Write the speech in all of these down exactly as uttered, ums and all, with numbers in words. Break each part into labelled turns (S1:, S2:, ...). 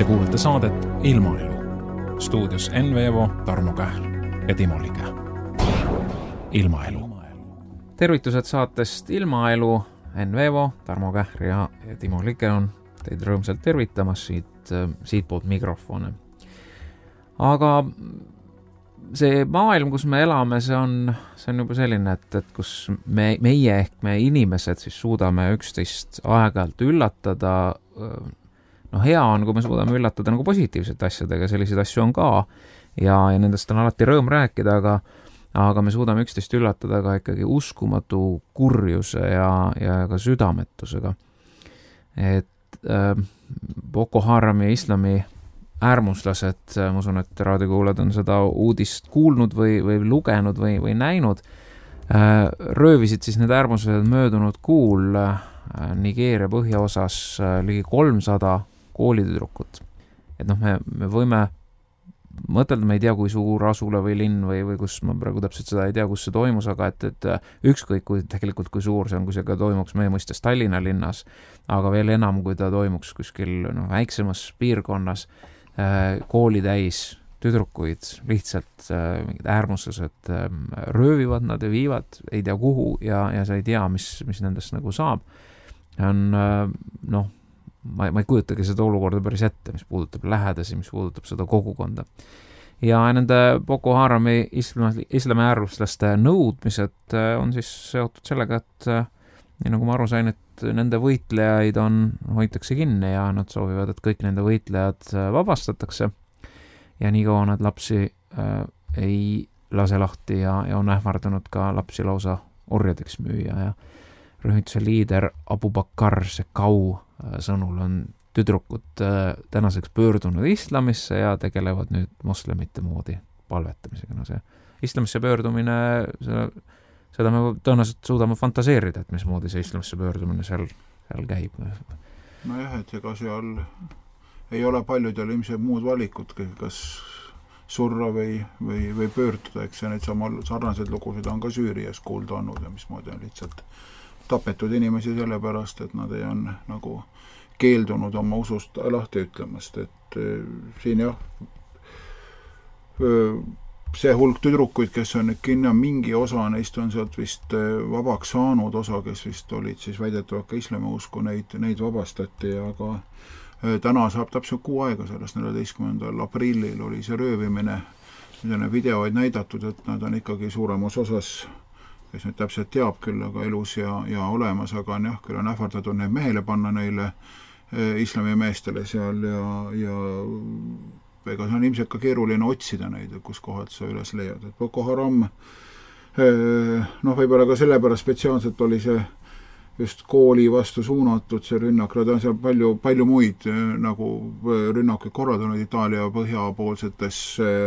S1: kuulate saadet Ilmaelu. Stuudios Enn Veevo, Tarmo Kähl ja Timo Lige. Ilmaelu. Tervitused saatest Ilmaelu. Enn Veevo, Tarmo Kähl ja, ja Timo Lige on teid rõõmsalt tervitamas siit, siit poolt mikrofone. Aga see maailm, kus me elame, see on, see on juba selline, et, et kus me, meie ehk me inimesed siis suudame üksteist aeg-ajalt üllatada. No hea on, kui me suudame üllatada nagu positiivsete asjadega, selliseid asju on ka ja, ja nendest on alati rõõm rääkida, aga, aga me suudame üksteist üllatada ka ikkagi uskumatu kurjuse ja, ja ka südametusega. Et äh, Boko Harami ja islami äärmuslased, ma usun, et raadiokuulajad on seda uudist kuulnud või, või lugenud või, või näinud, röövisid siis need äärmuslased möödunud kuul Nigeeria põhjaosas ligi kolmsada koolitüdrukut. Et noh, me, me võime mõtelda, me ei tea, kui suur asula või linn või, või kus, ma praegu täpselt seda ei tea, kus see toimus, aga et, et ükskõik kui tegelikult kui suur see on, kui see ka toimuks meie mõistes Tallinna linnas, aga veel enam, kui ta toimuks kuskil no, väiksemas piirkonnas, kooli täis tüdrukuid, lihtsalt äh, mingid äärmuslased äh, röövivad nad ja viivad, ei tea kuhu ja, ja sa ei tea, mis, mis nendest nagu saab. On, äh, noh, ma, ma ei kujutagi seda olukorda päris ette, mis puudutab lähedasi, mis puudutab seda kogukonda. Ja nende Boko Harami islami, islami äärmuslaste nõudmised äh, on siis seotud sellega, et äh, nii nagu ma aru sain, et nende võitlejaid on, hoitakse kinni ja nad soovivad, et kõik nende võitlejad vabastatakse ja nii kaua nad lapsi äh, ei lase lahti ja, ja on ähvardanud ka lapsi lausa orjadeks müüa ja rühmituse liider Abu Bakr Sekau äh, sõnul on tüdrukud äh, tänaseks pöördunud islamisse ja tegelevad nüüd moslemite moodi palvetamisega. No see islamisse pöördumine, see seda me tõenäoliselt suudame fantaseerida, et mismoodi see islamisse pöördumine seal, seal käib.
S2: No jah, et ega seal ei ole paljudel ilmselt muud valikut, kas surra või, või, või pöörduda, eks ja need sama sarnased lugusid on ka Süürias kuulda olnud ja mismoodi on lihtsalt tapetud inimesi sellepärast, et nad ei on nagu keeldunud oma usust lahti ütlemast, et siin jah see hulk tüdrukuid, kes on kinni, mingi osa neist on sealt vist vabaks saanud, osa, kes vist olid siis väidetavalt ka islamiusku, neid, neid vabastati, aga täna saab täpselt kuu aega sellest neljateistkümnendal aprillil oli see röövimine, mida on videoid näidatud, et nad on ikkagi suuremas osas, kes nüüd täpselt teab küll, aga elus ja, ja olemas, aga on jah, küll on ähvardatud need mehele panna neile islami meestele seal ja, ja ega see on ilmselt ka keeruline otsida neid, kus kohalt sa üles leiad. Et Boko Haram, noh, võib-olla ka sellepärast spetsiaalselt oli see just kooli vastu suunatud see rünnak, nad on seal palju, palju muid nagu rünnakuid korraldanud Itaalia põhjapoolsetes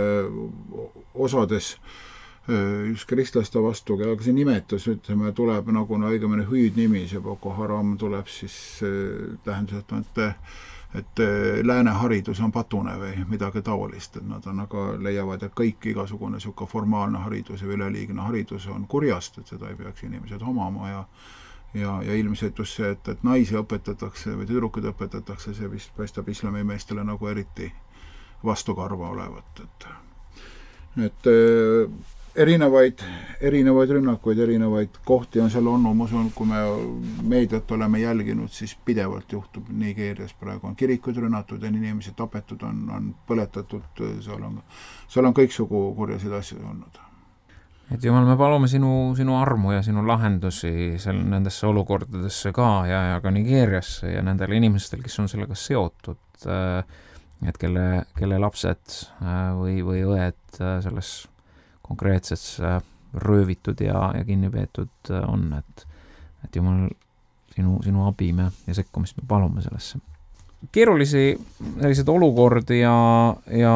S2: osades just kristlaste vastu, aga see nimetus, ütleme, tuleb nagu no, õigemini hüüdnimi, see Boko Haram tuleb siis tähendab, et et lääne haridus on patune või midagi taolist, et nad on aga leiavad, et kõik igasugune siuke formaalne haridus ja üleliigne haridus on kurjast, et seda ei peaks inimesed omama ja ja, ja ilmselt just see, et, et naisi õpetatakse või tüdrukud õpetatakse, see vist paistab islamimeestele nagu eriti vastukarva olevat, et et erinevaid, erinevaid rünnakuid, erinevaid kohti on seal olnud, ma usun, kui me meediat oleme jälginud, siis pidevalt juhtub Nigeerias praegu on kirikud rünnatud ja inimesed tapetud, on, on põletatud, seal on, seal on kõiksugu kurjasid asju olnud.
S1: Et Jumal, me palume sinu, sinu armu ja sinu lahendusi seal nendesse olukordadesse ka ja, ja ka Nigeeriasse ja nendele inimestel, kes on sellega seotud, et kelle, kelle lapsed või, või õed selles konkreetseks röövitud ja, ja kinni peetud on, et, et Jumal, sinu, sinu abi me ja sekkumist me palume sellesse. Keerulisi sellised olukordi ja, ja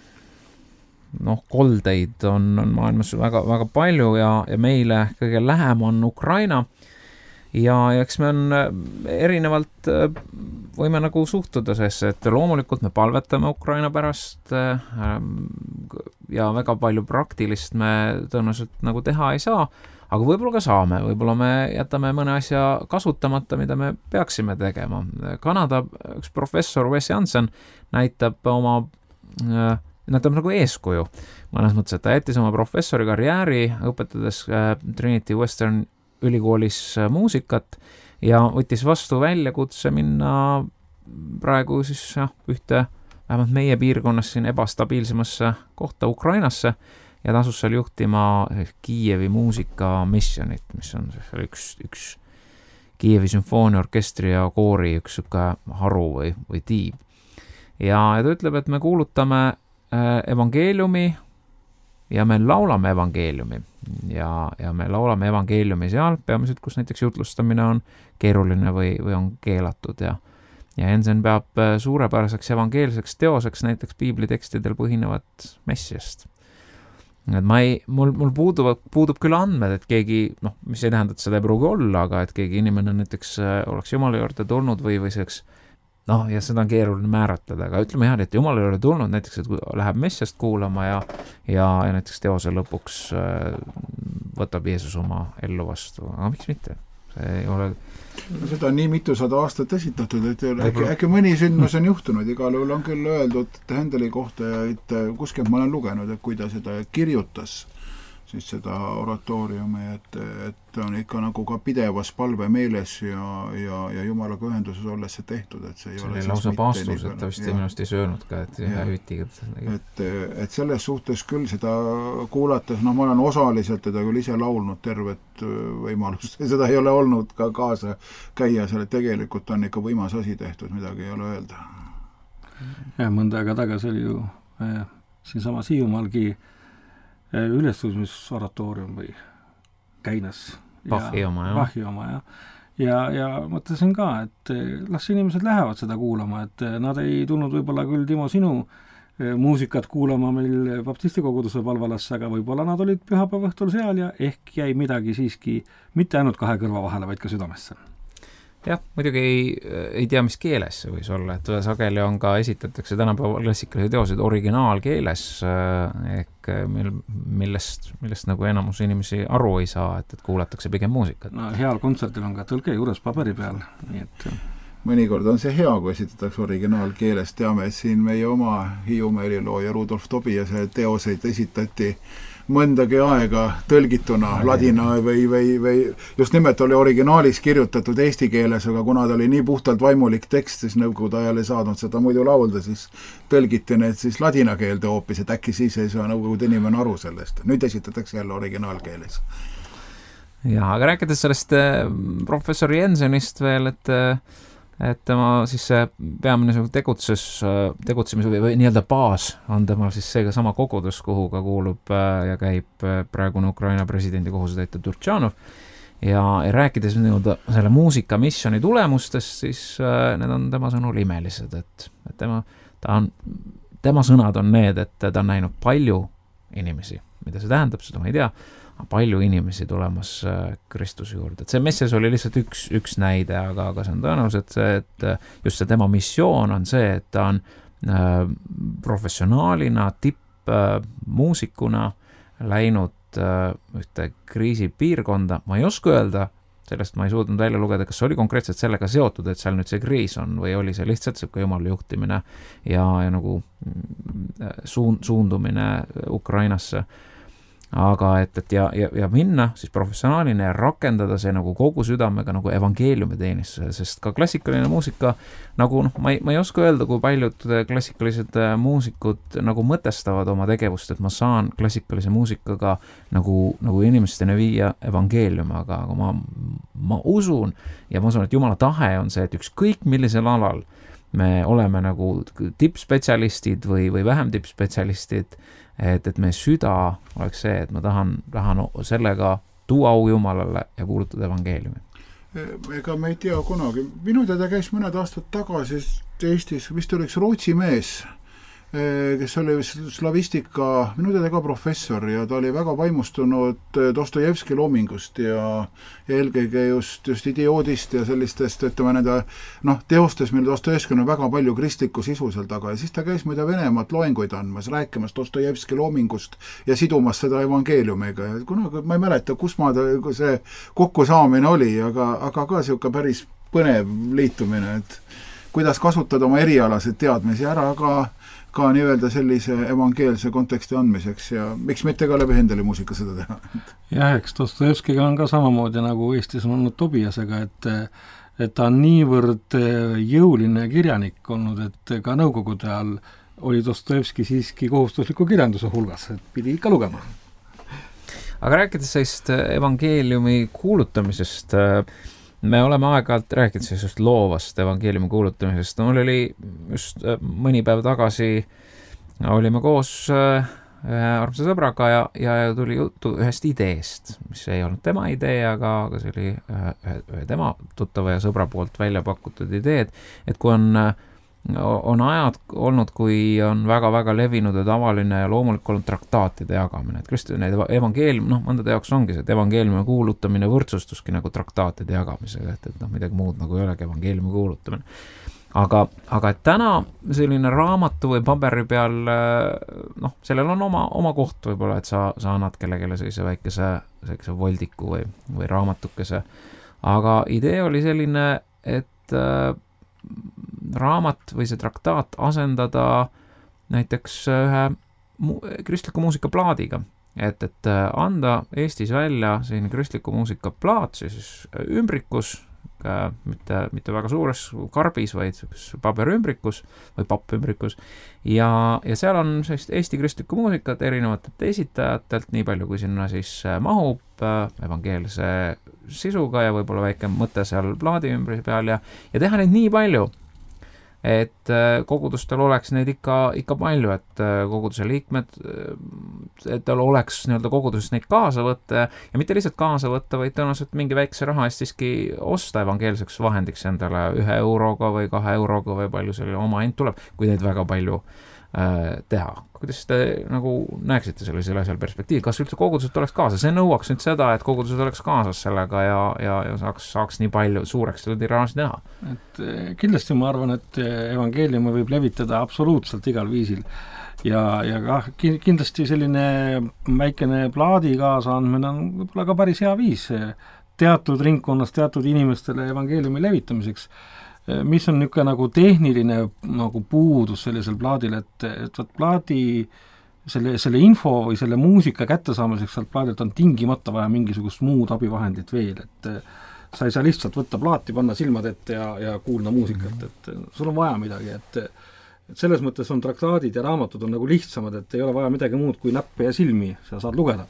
S1: noh, koldeid on, on maailmas väga, väga palju ja, ja meile kõige lähem on Ukraina ja, ja eks me on erinevalt võime nagu suhtuda sesse, et loomulikult me palvetame Ukraina pärast ja väga palju praktilist me tõenäoliselt nagu teha ei saa, aga võib-olla ka saame, võib-olla me jätame mõne asja kasutamata, mida me peaksime tegema. Kanada üks professor Wes Jansen näitab oma, näitab nagu eeskuju. Mõnes mõttes, et ta jättis oma professori karjääri, õpetades Trinity Western ülikoolis muusikat ja võttis vastu väljakutse minna praegu siis jah, ühte vähemalt meie piirkonnas siin ebastabiilsemasse kohta Ukrainasse ja tasus seal juhtima Kiievi muusikamissionit, mis on üks, üks Kiievi sümfooniaorkestri ja koori üks sükke haru või, või tiib. Ja, ja ta ütleb, et me kuulutame evangeeliumi ja me laulame evangeeliumi ja, ja me laulame evangeeliumi seal, peamiselt, kus näiteks jutlustamine on keeruline või, või on keelatud ja, ja Jensen peab suurepäraseks evangeelseks teoseks näiteks piiblitekstidel põhinevat messiast. Et ma ei, mul, mul puudub, puudub küll andmed, et keegi, noh, mis ei tähenda, et seda ei pruugi olla, aga et keegi inimene näiteks oleks Jumala juurde tulnud või, või selleks noh, ja seda on keeruline määratleda, aga ütleme jah, et Jumal ei ole tulnud näiteks, et läheb messiast kuulama ja, ja, ja näiteks teose lõpuks võtab Jeesus oma ellu vastu, aga miks mitte? See ei ole...
S2: No, seda on nii mitusada aastat esitatud, et äkki, äkki mõni sündmus on juhtunud, igal juhul on küll öeldud Händeli kohta ja et kuskilt ma olen lugenud, et kui ta seda kirjutas, siis seda oratooriumi, et, et on ikka nagu ka pidevas palve meeles ja, ja, ja Jumalaga ühenduses olles see tehtud, et see ei
S1: see
S2: ole
S1: lausa paastus, et ta vist minust ei söönud ka, et ühe hütiga.
S2: Et, et selles suhtes küll seda kuulates, noh, ma olen osaliselt teda küll ise laulnud tervet võimalust, seda ei ole olnud ka kaasa käia, selle tegelikult on ikka võimas asi tehtud, midagi ei ole öelda.
S3: Ja mõnda aega tagasi oli ju äh, siin sama Hiiumaalgi ülestõusmisoratoorium või Käinas
S1: Pahi oma, jah.
S3: Pahi oma, jah. Ja, ja mõtlesin ka, et las inimesed lähevad seda kuulama, et nad ei tulnud võib-olla küll, Timo, sinu muusikat kuulama meil baptistikoguduse palvelasse, aga võib-olla nad olid pühapäeva õhtul seal ja ehk jäi midagi siiski mitte ainult kahe kõrva vahele, vaid ka südamesse.
S1: Jah, muidugi ei, ei tea, mis keeles see võis olla, et sageli on ka esitatakse tänapäeva klassikalisi teoseid originaalkeeles ehk mil, millest, millest nagu enamus inimesi aru ei saa, et, et kuulatakse pigem muusikat.
S3: No heal kontserdil on ka tõlke juures paberi peal, nii et
S2: mõnikord on see hea, kui esitatakse originaalkeeles, teame, et siin meie oma Hiiumaa helilooja Rudolf Tobiase teoseid esitati mõndagi aega tõlgituna ladina või, või, või just nimelt oli originaalis kirjutatud eesti keeles, aga kuna ta oli nii puhtalt vaimulik tekst, siis nõukogude ajal ei saanud seda muidu laulda, siis tõlgiti need siis ladina keelde hoopis, et äkki siis ei saa nõukogude inimene aru sellest. Nüüd esitatakse jälle originaalkeeles.
S1: Ja, aga rääkides sellest professor Jensenist veel, et et tema siis see peamine tegutses, tegutsemise või, või nii-öelda baas on temal siis seega sama kogudus, kuhu ka kuulub ja käib praegune Ukraina presidendi kohusetäitja Turtšanov ja, ja rääkides nii-öelda selle muusikamisjoni tulemustest, siis need on tema sõnul imelised, et, et tema, ta on, tema sõnad on need, et ta on näinud palju inimesi, mida see tähendab, seda ma ei tea, palju inimesi tulemas Kristuse juurde. Et see messes oli lihtsalt üks, üks näide, aga, aga see on tõenäoliselt see, et just see tema missioon on see, et ta on äh, professionaalina, tippmuusikuna äh, läinud äh, ühte kriisipiirkonda. Ma ei oska öelda, sellest ma ei suutnud välja lugeda, kas oli konkreetselt sellega seotud, et seal nüüd see kriis on või oli see lihtsalt see Jumala juhtimine ja, ja nagu suun, suundumine Ukrainasse. Aga et, et ja, ja, ja minna siis professionaalina ja rakendada see nagu kogu südamega nagu evangeeliumi teenistuse, sest ka klassikaline muusika nagu noh, ma ei, ma ei oska öelda, kui paljud klassikalised muusikud nagu mõtestavad oma tegevust, et ma saan klassikalise muusikaga nagu, nagu inimesteni viia evangeeliumi, aga, aga ma, ma usun ja ma usun, et Jumala tahe on see, et ükskõik millisel alal me oleme nagu tippspetsialistid või, või vähem tippspetsialistid, et, et meie süda oleks see, et ma tahan, tahan sellega tuua au Jumalale ja kuulutada evangeeliumi.
S2: Ega me ei tea kunagi. Minu teada käis mõned aastad tagasi Eestis, vist oleks Rootsi mees, kes oli slavistika, minu teada ka professor ja ta oli väga vaimustunud Dostojevski loomingust ja, ja eelkõige just, just idioodist ja sellistest, ütleme nende noh, teostes, mille Dostojevski on väga palju kristlikku sisu seal taga ja siis ta käis muide Venemaat loenguid andmas, rääkimas Dostojevski loomingust ja sidumas seda evangeeliumiga ja kunagi ma ei mäleta, kus ma see kokkusaamine oli, aga, aga ka siuke päris põnev liitumine, et kuidas kasutada oma erialased teadmisi ära ka ka nii-öelda sellise evangeelse konteksti andmiseks ja miks mitte ka läbi Hendeli muusika seda teha.
S3: Jah, eks Dostojevskiga on ka samamoodi nagu Eestis on olnud Tobiasega, et, et ta on niivõrd jõuline kirjanik olnud, et ka nõukogude ajal oli Dostojevski siiski kohustusliku kirjanduse hulgas, et pidi ikka lugema.
S1: Aga rääkides sellist evangeeliumi kuulutamisest, me oleme aeg-ajalt rääkinud siis just loovast evangeeliumi kuulutamisest. Mul oli just mõni päev tagasi, olime koos ühe armsa sõbraga ja, ja tuli juttu ühest ideest, mis ei olnud tema idee, aga, aga see oli ühe, ühe tema tuttava ja sõbra poolt välja pakutud ideed, et kui on on ajad olnud, kui on väga-väga levinud ja tavaline ja loomulik olnud traktaatide jagamine, et just need evangeelium, noh, mõndade jaoks ongi see, et evangeeliumi kuulutamine võrdsustuski nagu traktaatide jagamisega, et, et noh, midagi muud nagu ei olegi evangeeliumi kuulutamine. Aga, aga et täna selline raamatu või paberi peal, noh, sellel on oma, oma koht võib-olla, et sa, sa annad kellelegi sellise väikese, sellise voldiku või, või raamatukese. Aga idee oli selline, et raamat või see traktaat asendada näiteks ühe mu- kristliku muusika plaadiga. Et, et anda Eestis välja selline kristliku muusika plaat, siis ümbrikus, mitte, mitte väga suures karbis, vaid paberümbrikus või pappümbrikus. Ja, ja seal on sellist Eesti kristlikku muusikat erinevatelt esitajatelt, nii palju kui sinna siis mahub evangeelse sisuga ja võib-olla väike mõte seal plaadi ümbri peal ja, ja teha neid nii palju, et kogudustel oleks neid ikka, ikka palju, et koguduse liikmed, et tal oleks nii-öelda koguduses neid kaasa võtta ja mitte lihtsalt kaasa võtta, vaid tõenäoliselt mingi väikse raha eest siiski osta evangeelseks vahendiks endale ühe euroga või kahe euroga või palju selle oma end tuleb, kui neid väga palju äh, teha. Kuidas te nagu näeksite sellisel asjal perspektiivi, kas üldse kogudused oleks kaasa? See nõuaks nüüd seda, et kogudused oleks kaasas sellega ja, ja, ja saaks, saaks nii palju suureks seda tiraaži teha.
S3: Et kindlasti ma arvan, et evangeeliumi võib levitada absoluutselt igal viisil ja, ja kah, kindlasti selline väikene plaadi kaasandmine on võib-olla ka päris hea viis teatud ringkonnas teatud inimestele evangeeliumi levitamiseks. Mis on niisugune nagu tehniline nagu puudus sellisel plaadil, et, et võt plaadi selle, selle info või selle muusika kättesaamiseks sealt plaadilt on tingimata vaja mingisugust muud abivahendit veel, et sa ei saa lihtsalt võtta plaati, panna silmad ette ja, ja kuulda muusikat, et sul on vaja midagi, et, et selles mõttes on traktaadid ja raamatud on nagu lihtsamad, et ei ole vaja midagi muud kui näppe ja silmi, sa saad lugeda.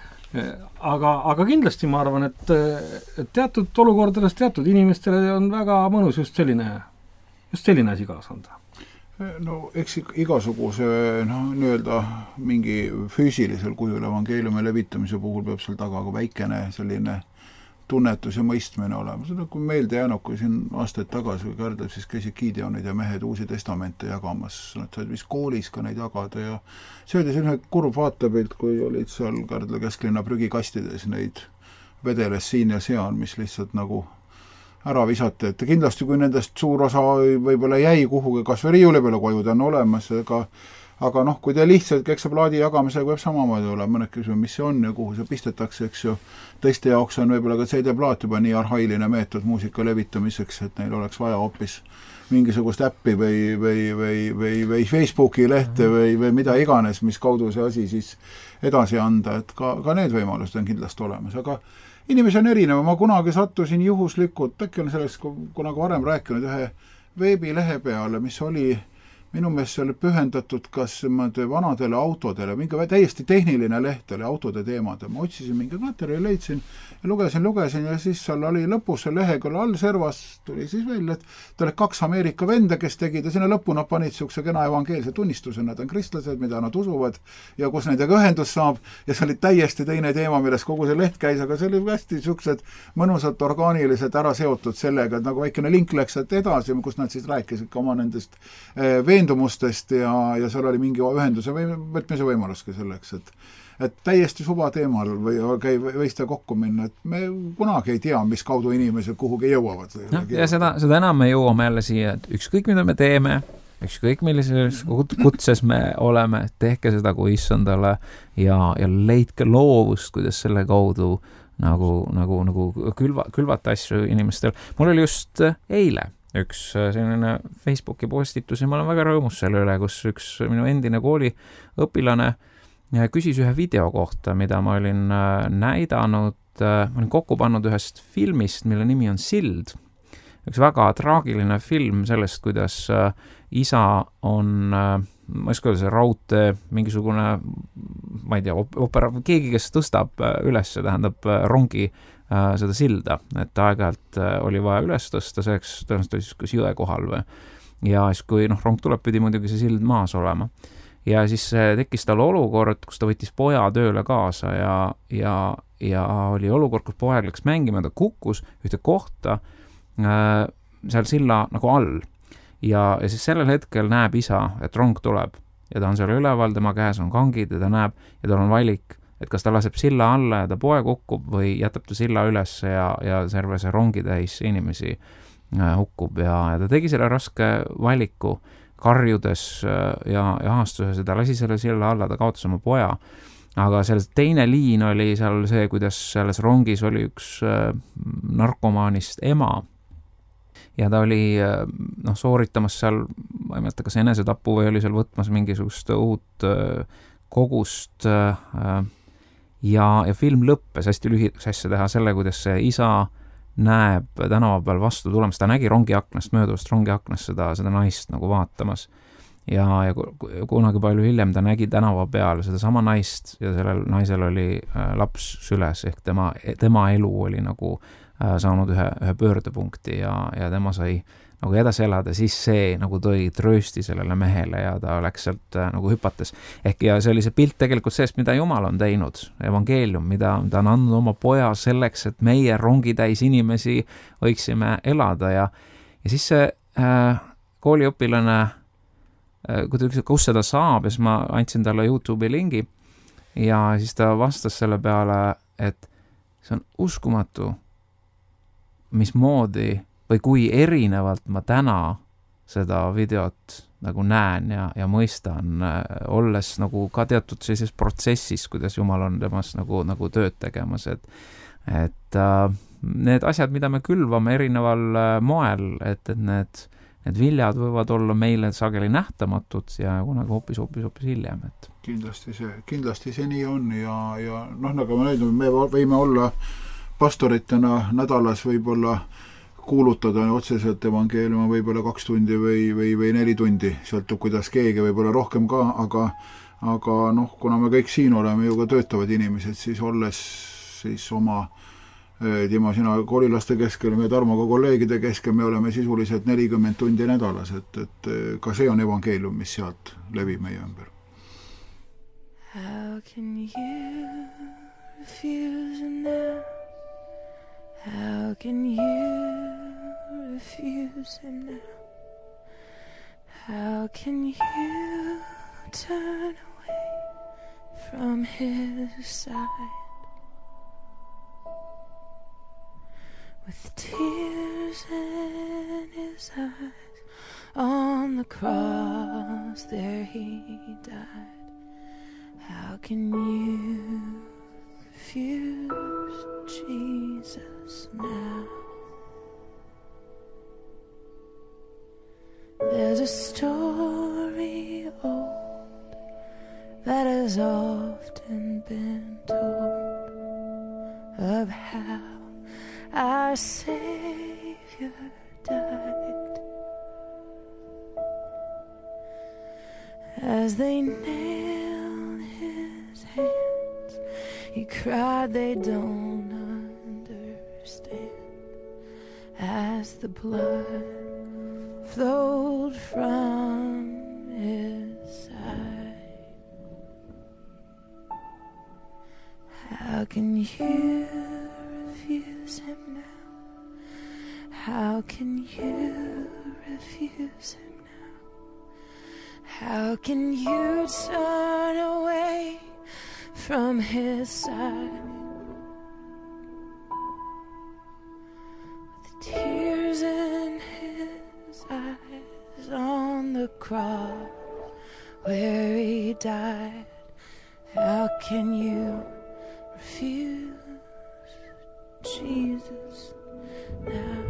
S3: Aga, aga kindlasti ma arvan, et, et teatud olukordades teatud inimestele on väga mõnus just selline, just selline asi kaasa anda.
S2: No eks igasuguse no, nii-öelda mingi füüsilisel kujul evangeeliumi levitamise puhul peab seal taga ka väikene selline tunnetus ja mõistmine olema. Seda kui meelde jäänud, kui siin aastaid tagasi või Kärdlas siis käisid Gideonid ja mehed uusi testamente jagamas. Nad said vist koolis ka neid jagada ja see oli selline kurb vaatepilt, kui olid seal Kärdla kesklinna prügikastides neid vedeles siin ja seal, mis lihtsalt nagu ära visati. Et kindlasti kui nendest suur osa võib-olla jäi kuhugi kas või riiuli peale koju, ta on olemas, aga Aga noh, kui te lihtsalt eks see plaadi jagamisega võib samamoodi olla, mõned küsime, mis see on ja kuhu see pistetakse, eks ju. Teiste jaoks on võib-olla ka C D-plaat juba nii arhailine meetod muusika levitamiseks, et neil oleks vaja hoopis mingisugust äppi või, või, või, või, või Facebooki lehte või, või mida iganes, mis kaudu see asi siis edasi anda, et ka, ka need võimalused on kindlasti olemas. Aga inimesi on erinev, ma kunagi sattusin juhuslikult, äkki on sellest kunagi varem rääkinud ühe veebilehe peale, mis oli minu meelest see oli pühendatud kas vanadele autodele, mingi täiesti tehniline leht oli autode teemad. Ma otsisin mingi materjali, leidsin ja lugesin, lugesin ja siis seal oli lõpus see lehekülla all servas tuli siis välja, et ta oli kaks Ameerika venda, kes tegid ja sinna lõppu nad panid siukse kena evangeelse tunnistuse, nad on kristlased, mida nad usuvad ja kus nendega ühendus saab ja see oli täiesti teine teema, milles kogu see leht käis, aga see oli hästi siuksed mõnusad orgaanilised ära seotud sellega, et nagu väikene link läks edasi, kus nad siis rääkisid ka oma nendest veen veendumustest ja, ja seal oli mingi ühenduse või võtmise võimaluski selleks, et et täiesti suva teemal või käi, võis ta kokku minna, et me kunagi ei tea, mis kaudu inimesed kuhugi jõuavad.
S1: No, ja seda, seda enam me jõuame jälle siia, et ükskõik, mida me teeme, ükskõik millises kutses me oleme, tehke seda kui issandale ja, ja leidke loovust, kuidas selle kaudu nagu, nagu, nagu külva, külvata asju inimestel. Mul oli just eile üks selline Facebooki postitus ja ma olen väga rõõmus selle üle, kus üks minu endine kooliõpilane küsis ühe video kohta, mida ma olin näidanud, ma olin kokku pannud ühest filmist, mille nimi on Sild. Üks väga traagiline film sellest, kuidas isa on, ma ei oska öelda, see raudtee, mingisugune, ma ei tea, opera, keegi, kes tõstab üles, tähendab rongi seda silda, et aeg-ajalt oli vaja üles tõsta, selleks tõenäoliselt oli siis jõe kohal või. Ja siis, kui noh, rong tuleb, pidi muidugi see sild maas olema. Ja siis tekkis tal olukord, kus ta võttis poja tööle kaasa ja, ja, ja oli olukord, kus poeg läks mängima, ta kukkus ühte kohta äh, seal silla nagu all. Ja, ja siis sellel hetkel näeb isa, et rong tuleb ja ta on seal üleval, tema käes on kangid ja ta näeb ja tal on valik, et kas ta laseb silla alla ja ta poeg hukkub või jätab ta silla üles ja, ja serve see rongi täis inimesi äh, hukkub ja, ja ta tegi selle raske valiku karjudes ja, ja aastuses ja ta lasi selle silla alla, ta kaotas oma poja. Aga selles teine liin oli seal see, kuidas selles rongis oli üks narkomaanist ema ja ta oli noh, sooritamas seal, ma ei mäleta, kas enesetapu või oli seal võtmas mingisugust uut kogust ja, ja film lõppes, hästi lühidaks asja teha selle, kuidas see isa näeb tänava peal vastu tulemas, ta nägi rongi aknast, mööduvast rongi aknast seda, seda naist nagu vaatamas ja, ja kunagi palju hiljem ta nägi tänava peal seda sama naist ja sellel naisel oli äh, laps süles ehk tema, tema elu oli nagu äh, saanud ühe, ühe pöördepunkti ja, ja tema sai nagu edasi elada, siis see nagu tõi tröösti sellele mehele ja ta läks sealt äh, nagu hüpates. Ehk ja see oli see pilt tegelikult sellest, mida Jumal on teinud, evangeelium, mida ta on andnud oma poja selleks, et meie rongitäis inimesi võiksime elada ja, ja siis see äh, kooliõpilane, äh, kui ta ütles, kus seda saab, ja siis ma andsin talle YouTube'i lingi ja siis ta vastas selle peale, et see on uskumatu, mismoodi või kui erinevalt ma täna seda videot nagu näen ja, ja mõistan, olles nagu ka teatud sellises protsessis, kuidas Jumal on temas nagu, nagu tööd tegemas, et, et äh, need asjad, mida me külvame erineval moel, et, et need, need viljad võivad olla meile sageli nähtamatud ja kunagi hoopis, hoopis, hoopis hiljem. Et.
S2: Kindlasti see, kindlasti see nii on ja, ja noh, nagu ma näidan, me võime olla pastoritena nädalas võib-olla kuulutada otseselt evangeeliumi võib-olla kaks tundi või, või, või neli tundi, sõltub kuidas keegi, võib-olla rohkem ka, aga, aga noh, kuna me kõik siin oleme ju ka töötavad inimesed, siis olles siis oma Timo, sina koolilaste keskel, me Tarmoga kolleegide keskel, me oleme sisuliselt nelikümmend tundi nädalas, et, et ka see on evangeelium, mis sealt levib meie ümber. How can you refuse now? How can you refuse him now? How can you turn away from his side? With tears in his eyes, on the cross there he died. How can you refuse Jesus now? There's a story old that has often been told of how our Savior died. As they nailed his hands, he cried, they don't understand. As the blood flowed from his side, how can you refuse him now? How can you refuse him now?
S4: How can you turn away from his side? With tears in his eyes on the cross where he died, how can you refuse Jesus now?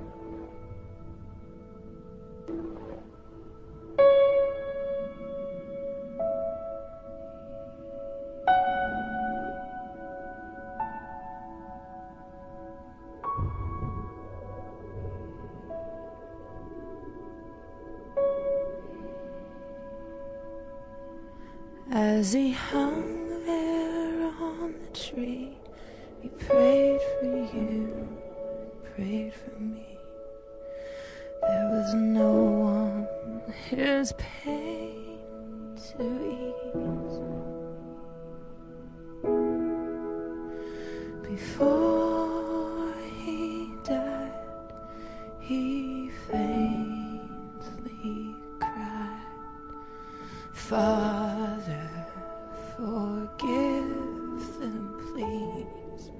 S4: As he hung there on the tree, he prayed for you, prayed for me. There was no one his pain to ease. Before he died, he faintly cried, Father, forgive them, please.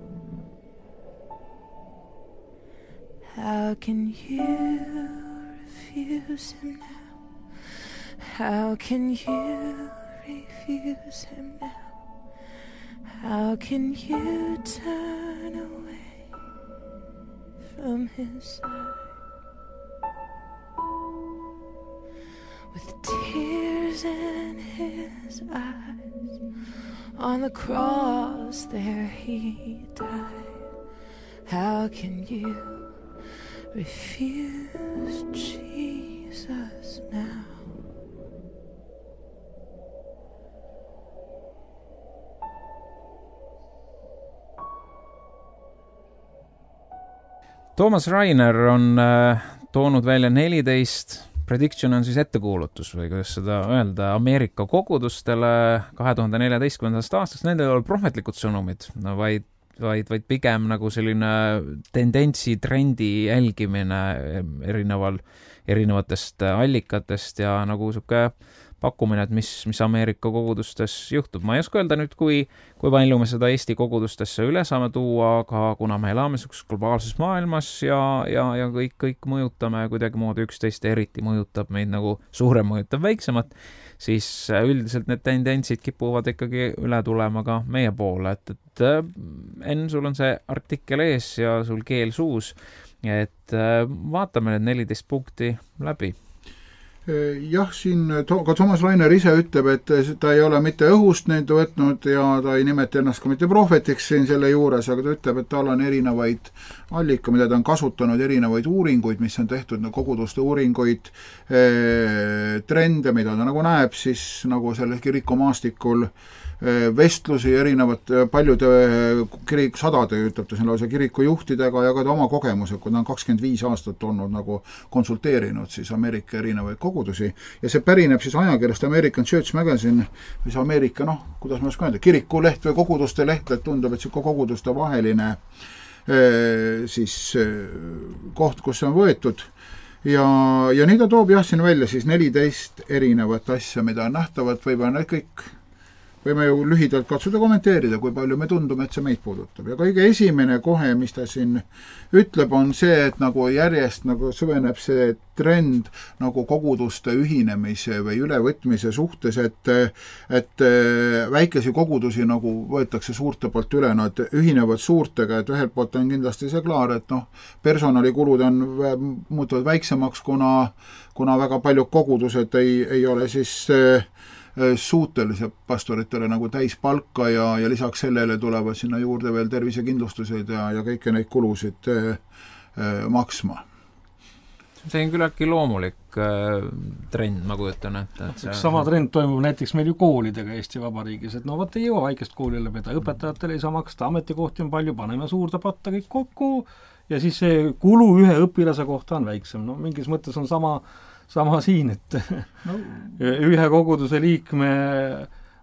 S4: How can you refuse him now? How can you refuse him now? How can you turn away from his side? With tears in his eyes, on the cross there he died. How can you refuse Jesus now?
S1: Toomas Rainer on äh, toonud välja neliteist, prediction on siis ettekuulutus või kuidas seda öelda, Ameerika kogudustele kahe tuhande neljateistkümnendast aastast. Nendel ei ole prohvetlikud sõnumid, no vaid, vaid, vaid pigem nagu selline tendentsi, trendi jälgimine erineval, erinevatest allikatest ja nagu siuke pakkumine, et mis, mis Ameerika kogudustes juhtub. Ma ei oska öelda nüüd, kui, kui palju me seda Eesti kogudustesse üle saame tuua, aga kuna me elame sellises globaalses maailmas ja, ja, ja kõik, kõik mõjutame kuidagi moodi üksteist, eriti mõjutab meid nagu suurem mõjutab väiksemat, siis üldiselt need tendentsid kipuvad ikkagi üle tulema ka meie poole, et, et Enn, sul on see artikkel ees ja sul keel suus, et vaatame need neliteist punkti läbi.
S2: Jah, siin ka Toomas Rainer ise ütleb, et ta ei ole mitte õhust neid võtnud ja ta ei nimeta ennast ka mitte prohvetiks siin selle juures, aga ta ütleb, et tal on erinevaid allika, mida ta on kasutanud, erinevaid uuringuid, mis on tehtud, koguduste uuringuid, trende, mida ta nagu näeb siis nagu sellel kirikumaastikul, vestlusi erinevat paljude kirik, sadade, ütleb ta siin lausa kirikujuhtidega ja ka ta oma kogemused, kui ta on kakskümmend viis aastat olnud nagu konsulteerinud siis Ameerika erinevaid kogudusi ja see pärineb siis ajakirjast American Church Magazine, mis Ameerika, noh, kuidas ma oskan öelda, kirikuleht või koguduste leht, et tundub, et see koguduste vaheline siis koht, kus see on võetud. Ja, ja nii ta toob jah siin välja siis neliteist erinevat asja, mida on nähtavad, võib-olla need kõik võime ju lühidalt katsuda kommenteerida, kui palju me tundume, et see meid puudutab. Ja kõige esimene kohe, mis ta siin ütleb, on see, et nagu järjest nagu süveneb see trend nagu koguduste ühinemise või ülevõtmise suhtes, et, et väikesi kogudusi nagu võetakse suurte poolt üle, nad ühinevad suurtega, et ühelt poolt on kindlasti see klaar, et noh, personalikulud on muutuvad väiksemaks, kuna, kuna väga paljud kogudused ei, ei ole siis suutelised pastoritele nagu täispalka ja, ja lisaks sellele tulevad sinna juurde veel tervisekindlustused ja, ja kõiki neid kulusid äh, maksma.
S1: See on küll äkki loomulik äh, trend, ma kujutan, et, et see...
S3: sama trend toimub näiteks meil ju koolidega Eesti Vabariigis, et no võt ei jõua väikest kooli läbida, õpetajatele ei saa maksta, ametikohti on palju, paneme suurde patta kõik kokku ja siis see kulu ühe õpilase kohta on väiksem. No mingis mõttes on sama sama siin, et no. ühe koguduse liikme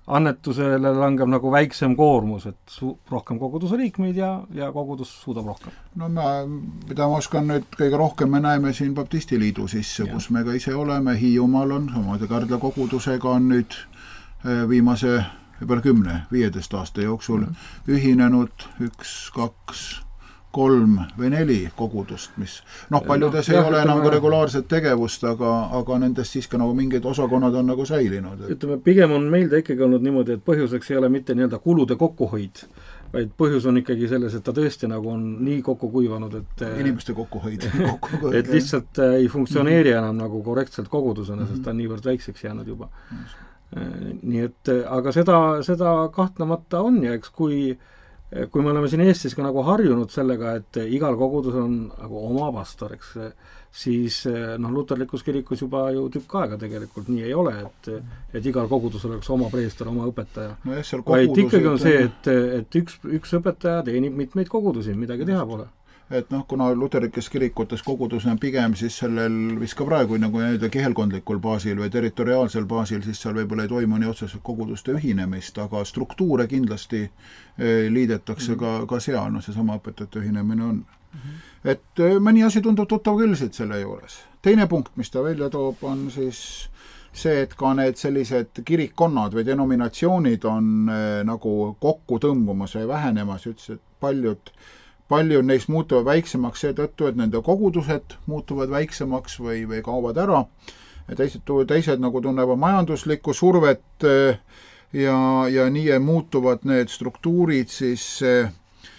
S3: annetusele langeb nagu väiksem koormus, et su-, rohkem koguduse liikmeid ja, ja kogudus suudab rohkem.
S2: No ma, mida ma oskan nüüd kõige rohkem me näeme siin Baptistiliidu sisse, kus me ka ise oleme, Hiiumaal on, samamoodi Kardla kogudusega on nüüd viimase juba kümne, viieteist aasta jooksul mm. ühinenud üks, kaks, kolm või neli kogudust, mis noh, paljudes no, ei jah, ole enam ka regulaarset tegevust, aga, aga nendest siiski nagu mingid osakonnad on nagu säilinud. Et...
S3: ütleme, pigem on meil ta ikkagi olnud niimoodi, et põhjuseks ei ole mitte nii-öelda kulude kokkuhoid, vaid põhjus on ikkagi selles, et ta tõesti nagu on nii kokku kuivanud, et
S2: inimeste kokkuhoid
S3: et lihtsalt ei funktsioneeri mm-hmm. enam nagu korrektselt kogudusena, mm-hmm. sest ta on niivõrd väikseks jäänud juba. Mm-hmm. Nii et, aga seda, seda kahtlemata on ja eks kui kui me oleme siin Eestis ka nagu harjunud sellega, et igal kogudusel on nagu oma pastor, eks, siis noh, luterlikus kirikus juba ju tükk aega tegelikult nii ei ole, et, et igal kogudusel oleks oma preester, oma õpetaja.
S2: No jah,
S3: vaid ikkagi on see, et, et üks, üks õpetaja teenib mitmeid kogudusi, midagi teha pole.
S2: Et noh, kuna luterlikes kirikutes kogudus on pigem siis sellel vist ka praegu nagu nii-öelda kihelkondlikul baasil või territoriaalsel baasil, siis seal võib-olla ei toimu nii otseselt koguduste ühinemist, aga struktuure kindlasti liidetakse mm-hmm. ka, ka seal, no see sama õpetajate ühinemine on. Mm-hmm. Et mõni asi tundub tuttav küll siit selle juures. Teine punkt, mis ta välja toob, on siis see, et ka need sellised kirikkonnad või denominatsioonid on eh, nagu kokku tõmbumas või vähenemas, ütles, et paljud paljud neist muutuvad väiksemaks seetõttu, et nende kogudused muutuvad väiksemaks või, või kaovad ära. Ja teised, teised nagu tunnevad majanduslikku survet ja, ja nii muutuvad need struktuurid siis eh,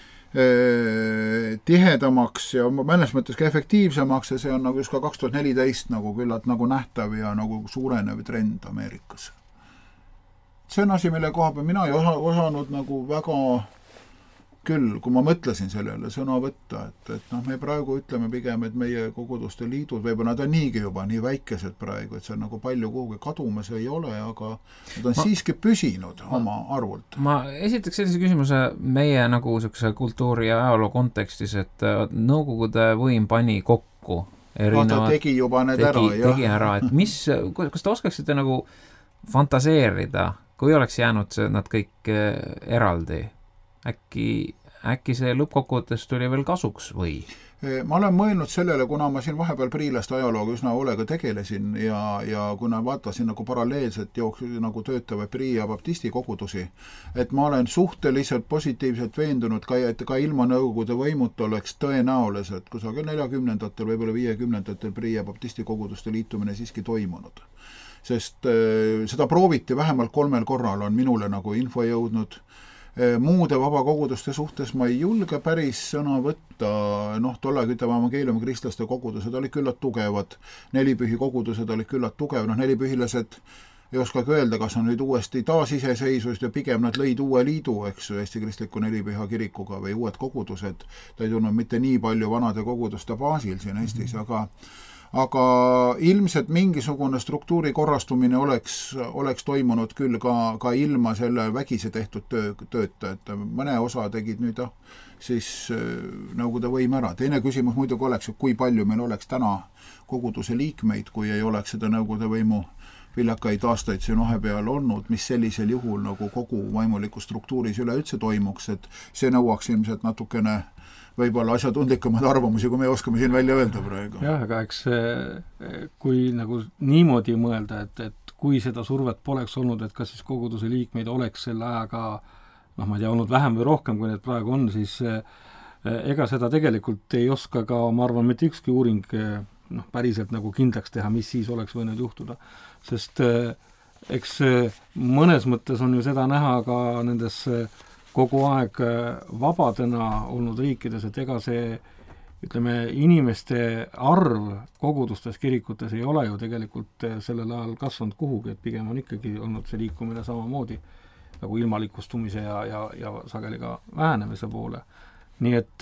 S2: tihedamaks ja mõnes mõttes ka efektiivsemaks ja see on nagu just ka kaks tuhat neliteist nagu küllalt nagu nähtav ja nagu suurenev trend Ameerikas. See on asi, mille koha peal mina ei osa, osanud nagu väga küll, kui ma mõtlesin sellele sõna võtta, et, et noh, me praegu ütleme pigem, et meie koguduste liidud, võib-olla nad on niigi juba nii väikesed praegu, et see on nagu palju kuhugi kadumas ei ole, aga nad on ma, siiski püsinud ma, oma arvult.
S1: Ma esitaks sellise küsimuse meie nagu sükse kultuuri ja ajaloo kontekstis, et Nõukogude võim pani kokku erinevad...
S2: No, ta tegi juba need
S1: tegi,
S2: ära, jah.
S1: Tegi ära, et mis, kas te oskaksite nagu fantaseerida, kui oleks jäänud nad kõik eraldi? Äkki, äkki see lõppkokkuvõttes tuli veel kasuks või?
S2: Ma olen mõelnud sellele, kuna ma siin vahepeal priilaste ajalooga üsna hoolega tegelesin ja, ja kuna vaatasin nagu paralleelselt jooks, nagu töötava Prii ja Baptisti kogudusi, et ma olen suhteliselt positiivselt veendunud ka, et ka ilma Nõukogude võimuta oleks tõenäoliselt kusagil neljakümnendatel, võib-olla viiekümnendatel Prii ja Baptisti koguduste liitumine siiski toimunud. Sest äh, seda prooviti vähemalt kolmel korral, on minule nagu info jõudnud. Muude vabakoguduste suhtes ma ei julge päris sõna võtta, noh, tollega ütleme evangeeliumi kristlaste kogudused olid küllalt tugevad, nelipühi kogudused olid küllalt tugevad, noh, nelipühilased ei oskagi öelda, kas on nüüd uuesti taasiseseisvust ja pigem nad lõid uue liidu, eks ju, Eesti kristliku nelipüha kirikuga või uued kogudused, ta ei tulnud mitte nii palju vanade koguduste baasil siin Eestis, aga aga ilmselt mingisugune struktuuri korrastumine oleks, oleks toimunud küll ka, ka ilma selle vägise tehtud töö, tööta, et mõne osa tegid nüüd ah, siis Nõukogude võim ära. Teine küsimus muidugi oleks, et kui palju meil oleks täna koguduse liikmeid, kui ei oleks seda Nõukogude võimu viljakaid aastaid siin vahepeal olnud, mis sellisel juhul nagu kogu vaimuliku struktuuris üleüldse toimuks, et see nõuaks ilmselt natukene võib-olla asjatundlikumad arvamusi, kui me oskame siin välja öelda praegu.
S3: Jah, aga eks kui nagu niimoodi mõelda, et, et kui seda survet poleks olnud, et kas siis koguduse liikmeid oleks selle ajaga, noh, ma ei tea, olnud vähem või rohkem, kui need praegu on, siis ega seda tegelikult ei oska ka, ma arvan, mitte ükski uuring noh, päriselt nagu kindlaks teha, mis siis oleks võinud juhtuda. Sest eks mõnes mõttes on ju seda näha ka nendes kogu aeg vabadena olnud riikides, et ega see, ütleme, inimeste arv kogudustes, kirikutes ei ole ju tegelikult sellel ajal kasvanud kuhugi, et pigem on ikkagi olnud see liikumine samamoodi nagu ilmalikustumise ja, ja, ja sageli ka vähenemise poole. Nii et,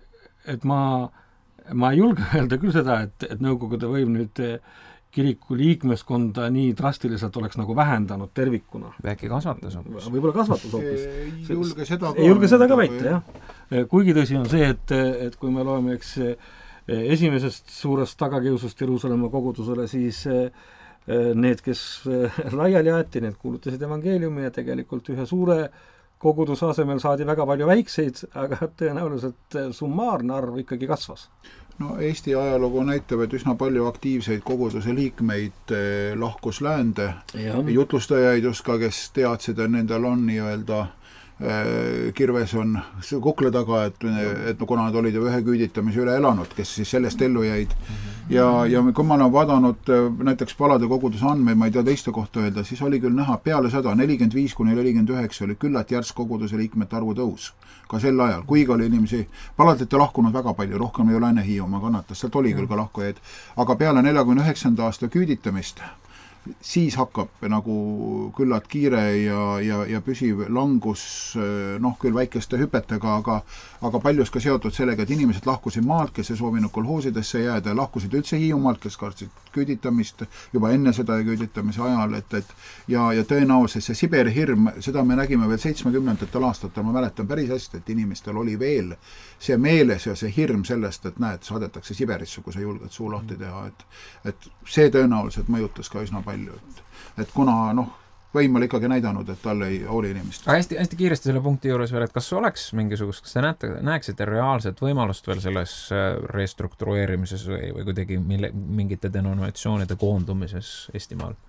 S3: et ma, ma ei julge öelda küll seda, et, et Nõukogude võim nüüd kiriku liikmeskonda nii drastiliselt oleks nagu vähendanud tervikuna.
S1: Äkki kasvatas hoopis.
S3: Võib-olla kasvatas hoopis.
S2: Ei julge seda ka,
S3: ei julge seda ka väita, jah. Kuigi tõsi on see, et, et kui me loeme, eks esimesest suurest tagakiusust Jeruusalemma kogudusele, siis need, kes laiali jäeti, need kuulutasid evangeeliumi ja tegelikult ühe suure koguduse asemel saadi väga palju väikseid, aga tõenäoliselt summaarne arv ikkagi kasvas.
S2: No Eesti ajalugu näitab, et üsna palju aktiivseid koguduse liikmeid lahkus läände, jutlustajaid just ka, kes teadsid, et nendel on nii-öelda kirves on kukle taga, et, et kuna nad olid ju ühe küüditamise üle elanud, kes siis sellest ellu jäid. Ja, ja kui ma olen vaadanud näiteks palade koguduse andmeid, ma ei tea teiste kohta öelda, siis oli küll näha peale seda nelikümmend viis kuni nelikümmend üheksa oli küllalt järsk koguduse liikmete arvu tõus. Ka sel ajal, kuigi oli inimesi paladete lahkunud väga palju, rohkem ei ole enne Hiiumaa kannatas, sealt oli küll ka lahkujaid, aga peale neljakümne üheksanda aasta küüditamist siis hakkab nagu küllalt kiire ja, ja, ja püsiv langus, noh küll väikeste hüpetega, aga, aga paljus ka seotud sellega, et inimesed lahkusid maalt, kes ei soovinud kolhoosidesse jääda, lahkusid üldse Hiiumaalt, kes kartsid küüditamist juba enne seda küüditamise ajal, et, et ja, ja tõenäoliselt see Siberi hirm, seda me nägime veel seitsmekümnendatel aastatel, ma mäletan päris hästi, et inimestel oli veel see meeles ja see hirm sellest, et näed, saadetakse Siberisse, kui sa julged suu lahti teha, et, et see tõenäoliselt mõjutas ka üsna palju. Et, et kuna noh, võim oli ikkagi näidanud, et tal ei oli inimest.
S1: Aga hästi, hästi kiiresti selle punkti juures veel, et kas oleks mingisugust, kas te näete, näeksite reaalset võimalust veel selles restruktureerimises või, või kuidagi mille, mingite denominatsioonide koondumises Eestimaal?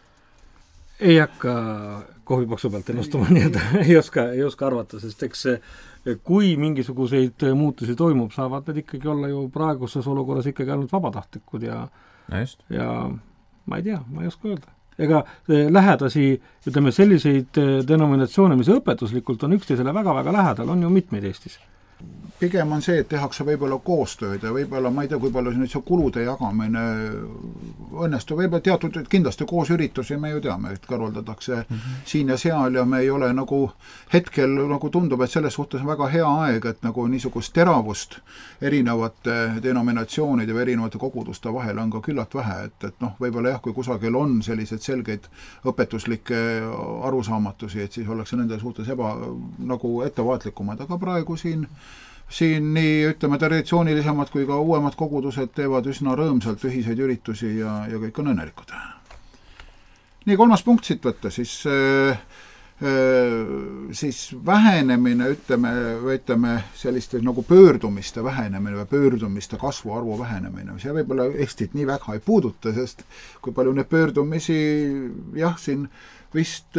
S3: Ei hakka kohvipaksu pealt ennustama, nii et ei oska, ei oska arvata, sest eks kui mingisuguseid muutusi toimub, saavad need ikkagi olla ju praeguses olukorras ikkagi ainult vabatahtlikud ja,
S1: no just.
S3: Ja ma ei tea, ma ei oska öelda. Ega lähedasi, ütleme selliseid denominatsioone, mis õpetuslikult on üksteisele väga-väga lähedal, on ju mitmeid Eestis.
S2: Pigem on see, et tehakse võib-olla koostööd ja võib-olla, ma ei tea, kui palju nüüd see kulude jagamine õnnestu, võib-olla teatud, kindlasti koos üritusi me ju teame, et kõrvaldatakse mm-hmm. siin ja seal ja me ei ole nagu hetkel nagu tundub, et selles suhtes on väga hea aeg, et nagu niisugust teravust erinevate denominatsioonide või erinevate koguduste vahel on ka küllalt vähe, et, et noh, võib-olla jah, kui kusagil on sellised selgeid õpetuslikke arusaamatusi, et siis ollakse nende suhtes eba nagu ettevaatlikumad, aga praegu siin Siin nii, ütleme, traditsioonilisemad kui ka uuemad kogudused teevad üsna rõõmsalt ühiseid üritusi ja, ja kõik on õnnelikud. Nii, kolmas punkt siit võtta, siis, äh, siis vähenemine, ütleme, ütleme selliste nagu pöördumiste vähenemine või pöördumiste kasvuarvu vähenemine. See võib-olla Eestit nii väga ei puuduta, sest kui palju need pöördumisi, jah, siin vist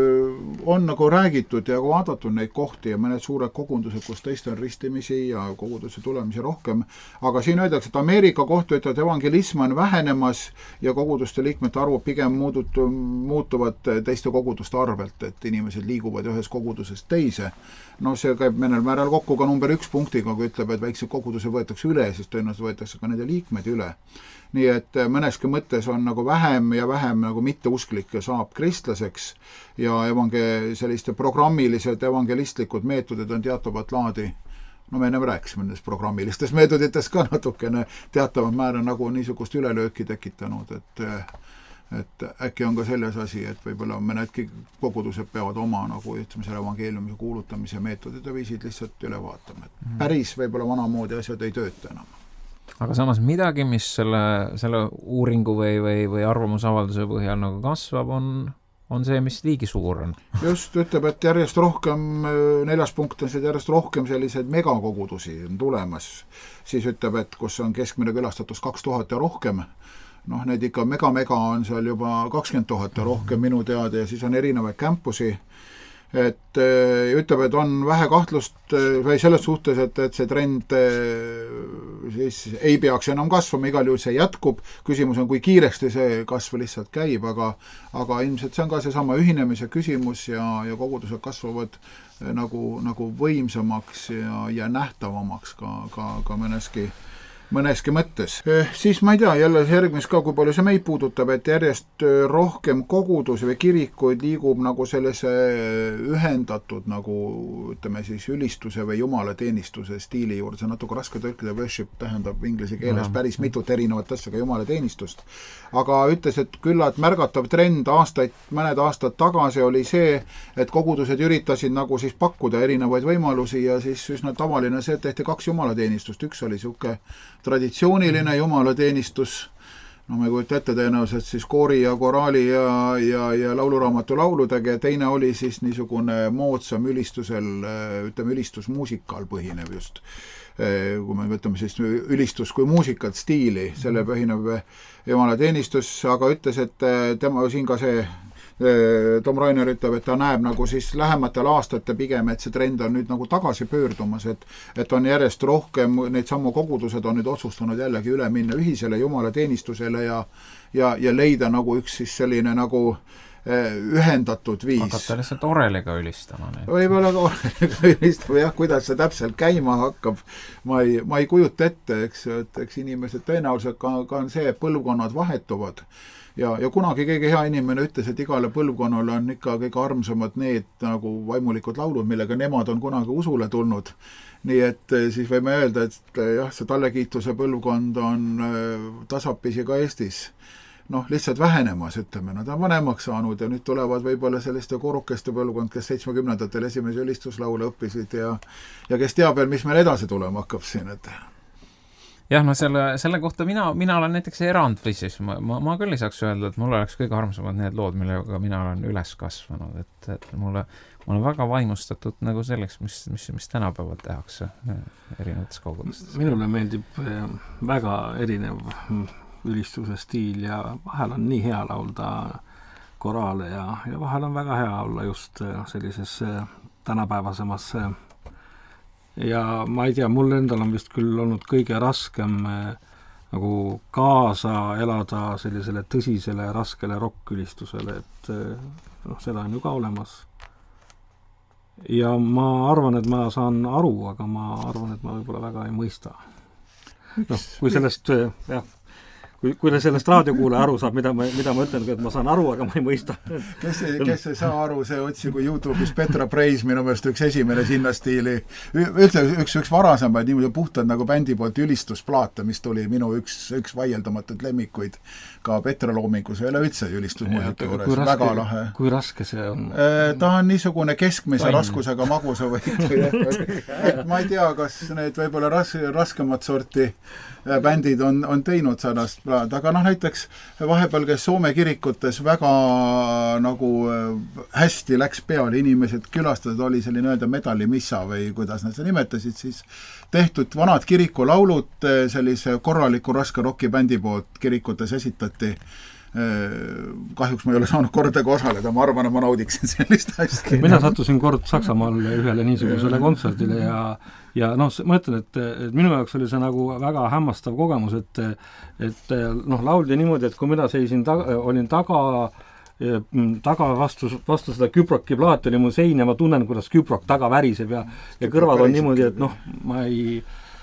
S2: on nagu räägitud ja vaadatud neid kohti ja mõned suured kogundused, kus tõesti on ristimisi ja koguduse tulemisi rohkem, aga siin öeldakse, et Ameerika kohtu ütleb, et evangelism on vähenemas ja koguduste liikmete arvu pigem muudutu, muutuvad teiste koguduste arvelt, et inimesed liiguvad ühes kogudusest teise. No see käib mõnel määral kokku ka number üks punktiga, kui ütleb, et väiksed koguduse võetakse üle, siis tõenäoliselt võetakse ka nende liikmed üle. Nii et mõneski mõttes on nagu vähem ja vähem nagu mitteusklikke saab kristlaseks ja evange- selliste programmilised evangelistlikud meetodid on teatavat laadi. No me ennem rääkisime nendest programmilistest meetoditest ka natukene teatavat määra nagu niisugust ülelööki tekitanud, et, et äkki on ka selles asi, et võib-olla mõnedki kogudused peavad oma nagu ütleme selle evangeeliumise kuulutamise meetodid ja viisid lihtsalt üle vaatama. Et päris võib-olla vanamoodi asjad ei tööta enam.
S1: Aga samas midagi, mis selle, selle uuringu või, või, või arvamusavalduse põhjal nagu kasvab, on, on see, mis liigi suur on. Just
S2: ütleb, et järjest rohkem, neljas punkt on see, järjest rohkem selliseid megakogudusi on tulemas. Siis ütleb, et kus on keskmine külastatus kaks tuhat ja rohkem, noh, need ikka mega-mega on seal juba kakskümmend tuhat ja rohkem minu teada ja siis on erinevaid campusi. Et ütleb, et on vähe kahtlust või selles suhtes, et, et see trend siis ei peaks enam kasvama, igal juhul see jätkub. Küsimus on, kui kiiresti see kasv lihtsalt käib, aga, aga ilmselt see on ka seesama ühinemise küsimus ja, ja kogudused kasvavad nagu, nagu võimsamaks ja, ja nähtavamaks ka, ka, ka mõneski mõneski mõttes. Eh, siis ma ei tea, jälle järgmis ka, kui palju see meid puudutab, et järjest rohkem kogudusi või kirikuid liigub nagu sellesse ühendatud nagu, ütleme siis, ülistuse või jumalateenistuse stiili juurde. See on natuke raske tõlkida, worship tähendab inglise keeles no. päris mitut erinevat asja ka jumalateenistust. Aga ütles, et küllalt märgatav trend aastaid, mõned aastad tagasi oli see, et kogudused üritasid nagu siis pakkuda erinevaid võimalusi ja siis üsna tavaline see, et tehti kaks jumalateenistust. Üks oli siuke traditsiooniline jumalateenistus, no ma ei kujuta ette tõenäoliselt siis koori ja koraali ja, ja, ja lauluraamatu lauludega ja teine oli siis niisugune moodsam ülistusel, ütleme ülistusmuusikal põhinev just. Kui me võtame siis ülistus kui muusikat stiili, selle põhineb Jumala teenistus, aga ütles, et tema siin ka see Tom Rainer ütleb, et ta näeb nagu siis lähematel aastate pigem, et see trend on nüüd nagu tagasi pöördumas, et, et on järjest rohkem, neid sammu kogudused on nüüd otsustanud jällegi üle minna ühisele Jumala teenistusele ja, ja, ja leida nagu üks siis selline nagu ühendatud viis.
S1: Hakata lihtsalt oreliga ülistama.
S2: Võib-olla oreliga ülistama, jah, kuidas see täpselt käima hakkab, ma ei, ma ei kujuta ette, eks, et eks inimesed tõenäoliselt ka, ka on see, et põlvkonnad vahetuvad ja, ja kunagi keegi hea inimene ütles, et igale põlvkonnale on ikka kõige armsamad need nagu vaimulikud laulud, millega nemad on kunagi usule tulnud. Nii et siis võime öelda, et jah, see tallekiituse põlvkond on tasapisi ka Eestis noh, lihtsalt vähenemas, ütleme, nad on vanemaks saanud ja nüüd tulevad võib-olla selliste korukeste põlvkond, kes seitsmekümnendatel esimese ülistuslaule õppisid ja, ja kes teab veel, mis meil edasi tulema hakkab siin, et
S1: jah, no selle, selle kohta mina, mina olen näiteks erand või siis ma, ma, ma küll ei saaks öelda, et mul oleks kõige armsamad need lood, millega mina olen üles kasvanud, et, et mulle, ma olen väga vaimustatud nagu selleks, mis, mis, mis tänapäeval tehakse erinevates kogudustes.
S3: Minule meeldib väga erinev ülistuse stiil ja vahel on nii hea laulda koraale ja, ja vahel on väga hea olla just sellises tänapäevasemas ja ma ei tea, mul endal on vist küll olnud kõige raskem nagu kaasa elada sellisele tõsisele raskele rock-ülistusele, et noh, seda on ju ka olemas. Ja ma arvan, et ma saan aru, aga ma arvan, et ma võib-olla väga ei mõista. Noh, kui sellest, jah, Kui, kui sellest raadiokuulaja aru saab, mida ma, mida ma ütlen, et ma saan aru, aga ma ei mõista.
S2: Kes, kes ei saa aru, see otsigu YouTube'is Petra Preis, minu meelest üks esimene sinna stiili, ütle üks, üks varasemaid niimoodi puhtad nagu bändi poolt ülistusplaate, mis tuli minu üks, üks vaieldamatud lemmikuid ka Petra loomingus ja üleüldse ülistusmuusika juures.
S3: Kui raske,
S2: väga lahe.
S3: Kui raske see on?
S2: Ta on niisugune keskmise Vaim. raskusega magusa või et ma ei tea, kas need võib-olla ras, raskemat sorti bändid on, on teinud sadast plaat, aga noh, näiteks vahepeal käis Soome kirikutes väga nagu hästi läks peale, inimesed külastajad oli selline öelda medalimissa või kuidas nad seda nimetasid, siis tehtud vanad kirikulaulud sellise korraliku raske rockibändi poolt kirikutes esitati. Kahjuks ma ei ole saanud kordagi osaleda, ma arvan, et ma naudiksin sellist asja.
S3: Mina sattusin kord Saksamaal ühele niisugusele kontserdile ja, ja noh, ma ütlen, et, et minu jaoks oli see nagu väga hämmastav kogemus, et, et noh, lauldi niimoodi, et kui mina seisin taga, olin taga, taga vastu, vastu seda Küproki plaati oli mu sein ja ma tunnen, kuidas Küprok taga väriseb ja, ja kõrval on niimoodi, et noh, ma ei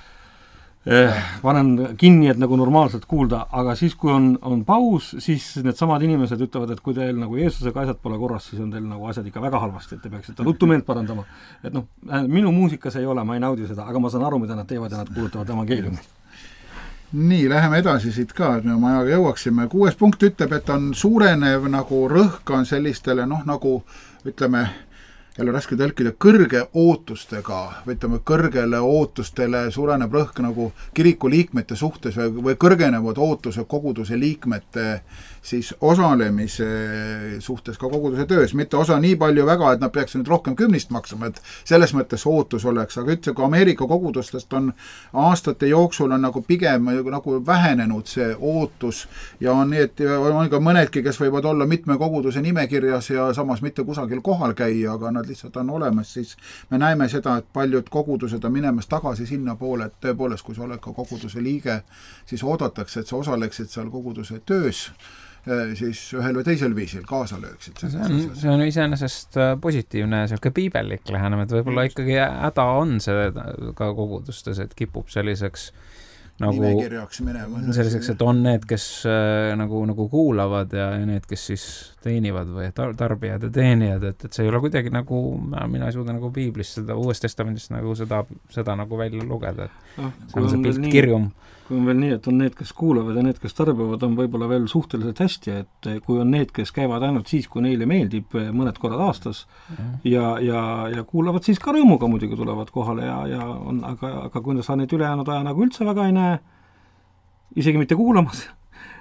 S3: Eh, panen kinni, et nagu normaalselt kuulda, aga siis, kui on, on paus, siis need samad inimesed ütlevad, et kui teil nagu Jeesusega asjad pole korras, siis on teil nagu asjad ikka väga halvasti, et te peaksite ruttu meelt parandama. Et noh, minu muusikas ei ole, ma ei naudi seda, aga ma saan aru, mida nad teevad ja nad kuulutavad evangeeliumi.
S2: Nii, läheme edasi siit ka, et me ajaga jõuaksime. Kuues punkt ütleb, et on suurenev nagu rõhk on sellistele, noh nagu ütleme, jälle raske tõlkida, kõrge ootustega, või ütleme, kõrgele ootustele suureneb rõhk nagu kiriku liikmete suhtes või, või kõrgenevad ootuse koguduse liikmete siis osalemise suhtes ka koguduse töös, mitte osa nii palju väga, et nad peaks nüüd rohkem kümnist maksama, et selles mõttes ootus oleks, aga üldse, kui Ameerika kogudustest on aastate jooksul on nagu pigem nagu vähenenud see ootus ja on nii, et on ka mõnedki, kes võivad olla mitme koguduse nimekirjas ja samas mitte kusagil kohal käia, aga nad lihtsalt on olemas, siis me näeme seda, et paljud kogudused on minemas tagasi sinna poole, et tõepoolest, kui sa oled ka koguduse liige, siis oodatakse, et sa osaleksid seal koguduse töös, siis ühel või teisel viisil kaasa lööksid.
S1: See on, see on iseenesest positiivne selline piibellik lähenem, et võib-olla ikkagi häda on see ka kogudustes, et kipub selliseks nagu selliseks, et on need, kes äh, nagu, nagu kuulavad ja, ja need, kes siis teenivad või tar- tarbijad ja teenijad, et, et see ei ole kuidagi nagu, mina ei suuda nagu piiblist seda, uuest testamendist nagu seda, seda nagu välja lugeda, et no, see on see pilt nii, kirjum.
S3: Kui on veel nii, et on need, kes kuulavad ja need, kes tarbivad, on võib-olla veel suhteliselt hästi, et kui on need, kes käivad ainult siis, kui neile meeldib mõned korrad aastas mm. ja, ja, ja kuulavad siis ka rõõmuga muidugi tulevad kohale ja, ja on, aga, aga kui sa neid ülejäänud aja nagu üldse väga ei näe, isegi mitte kuulamas,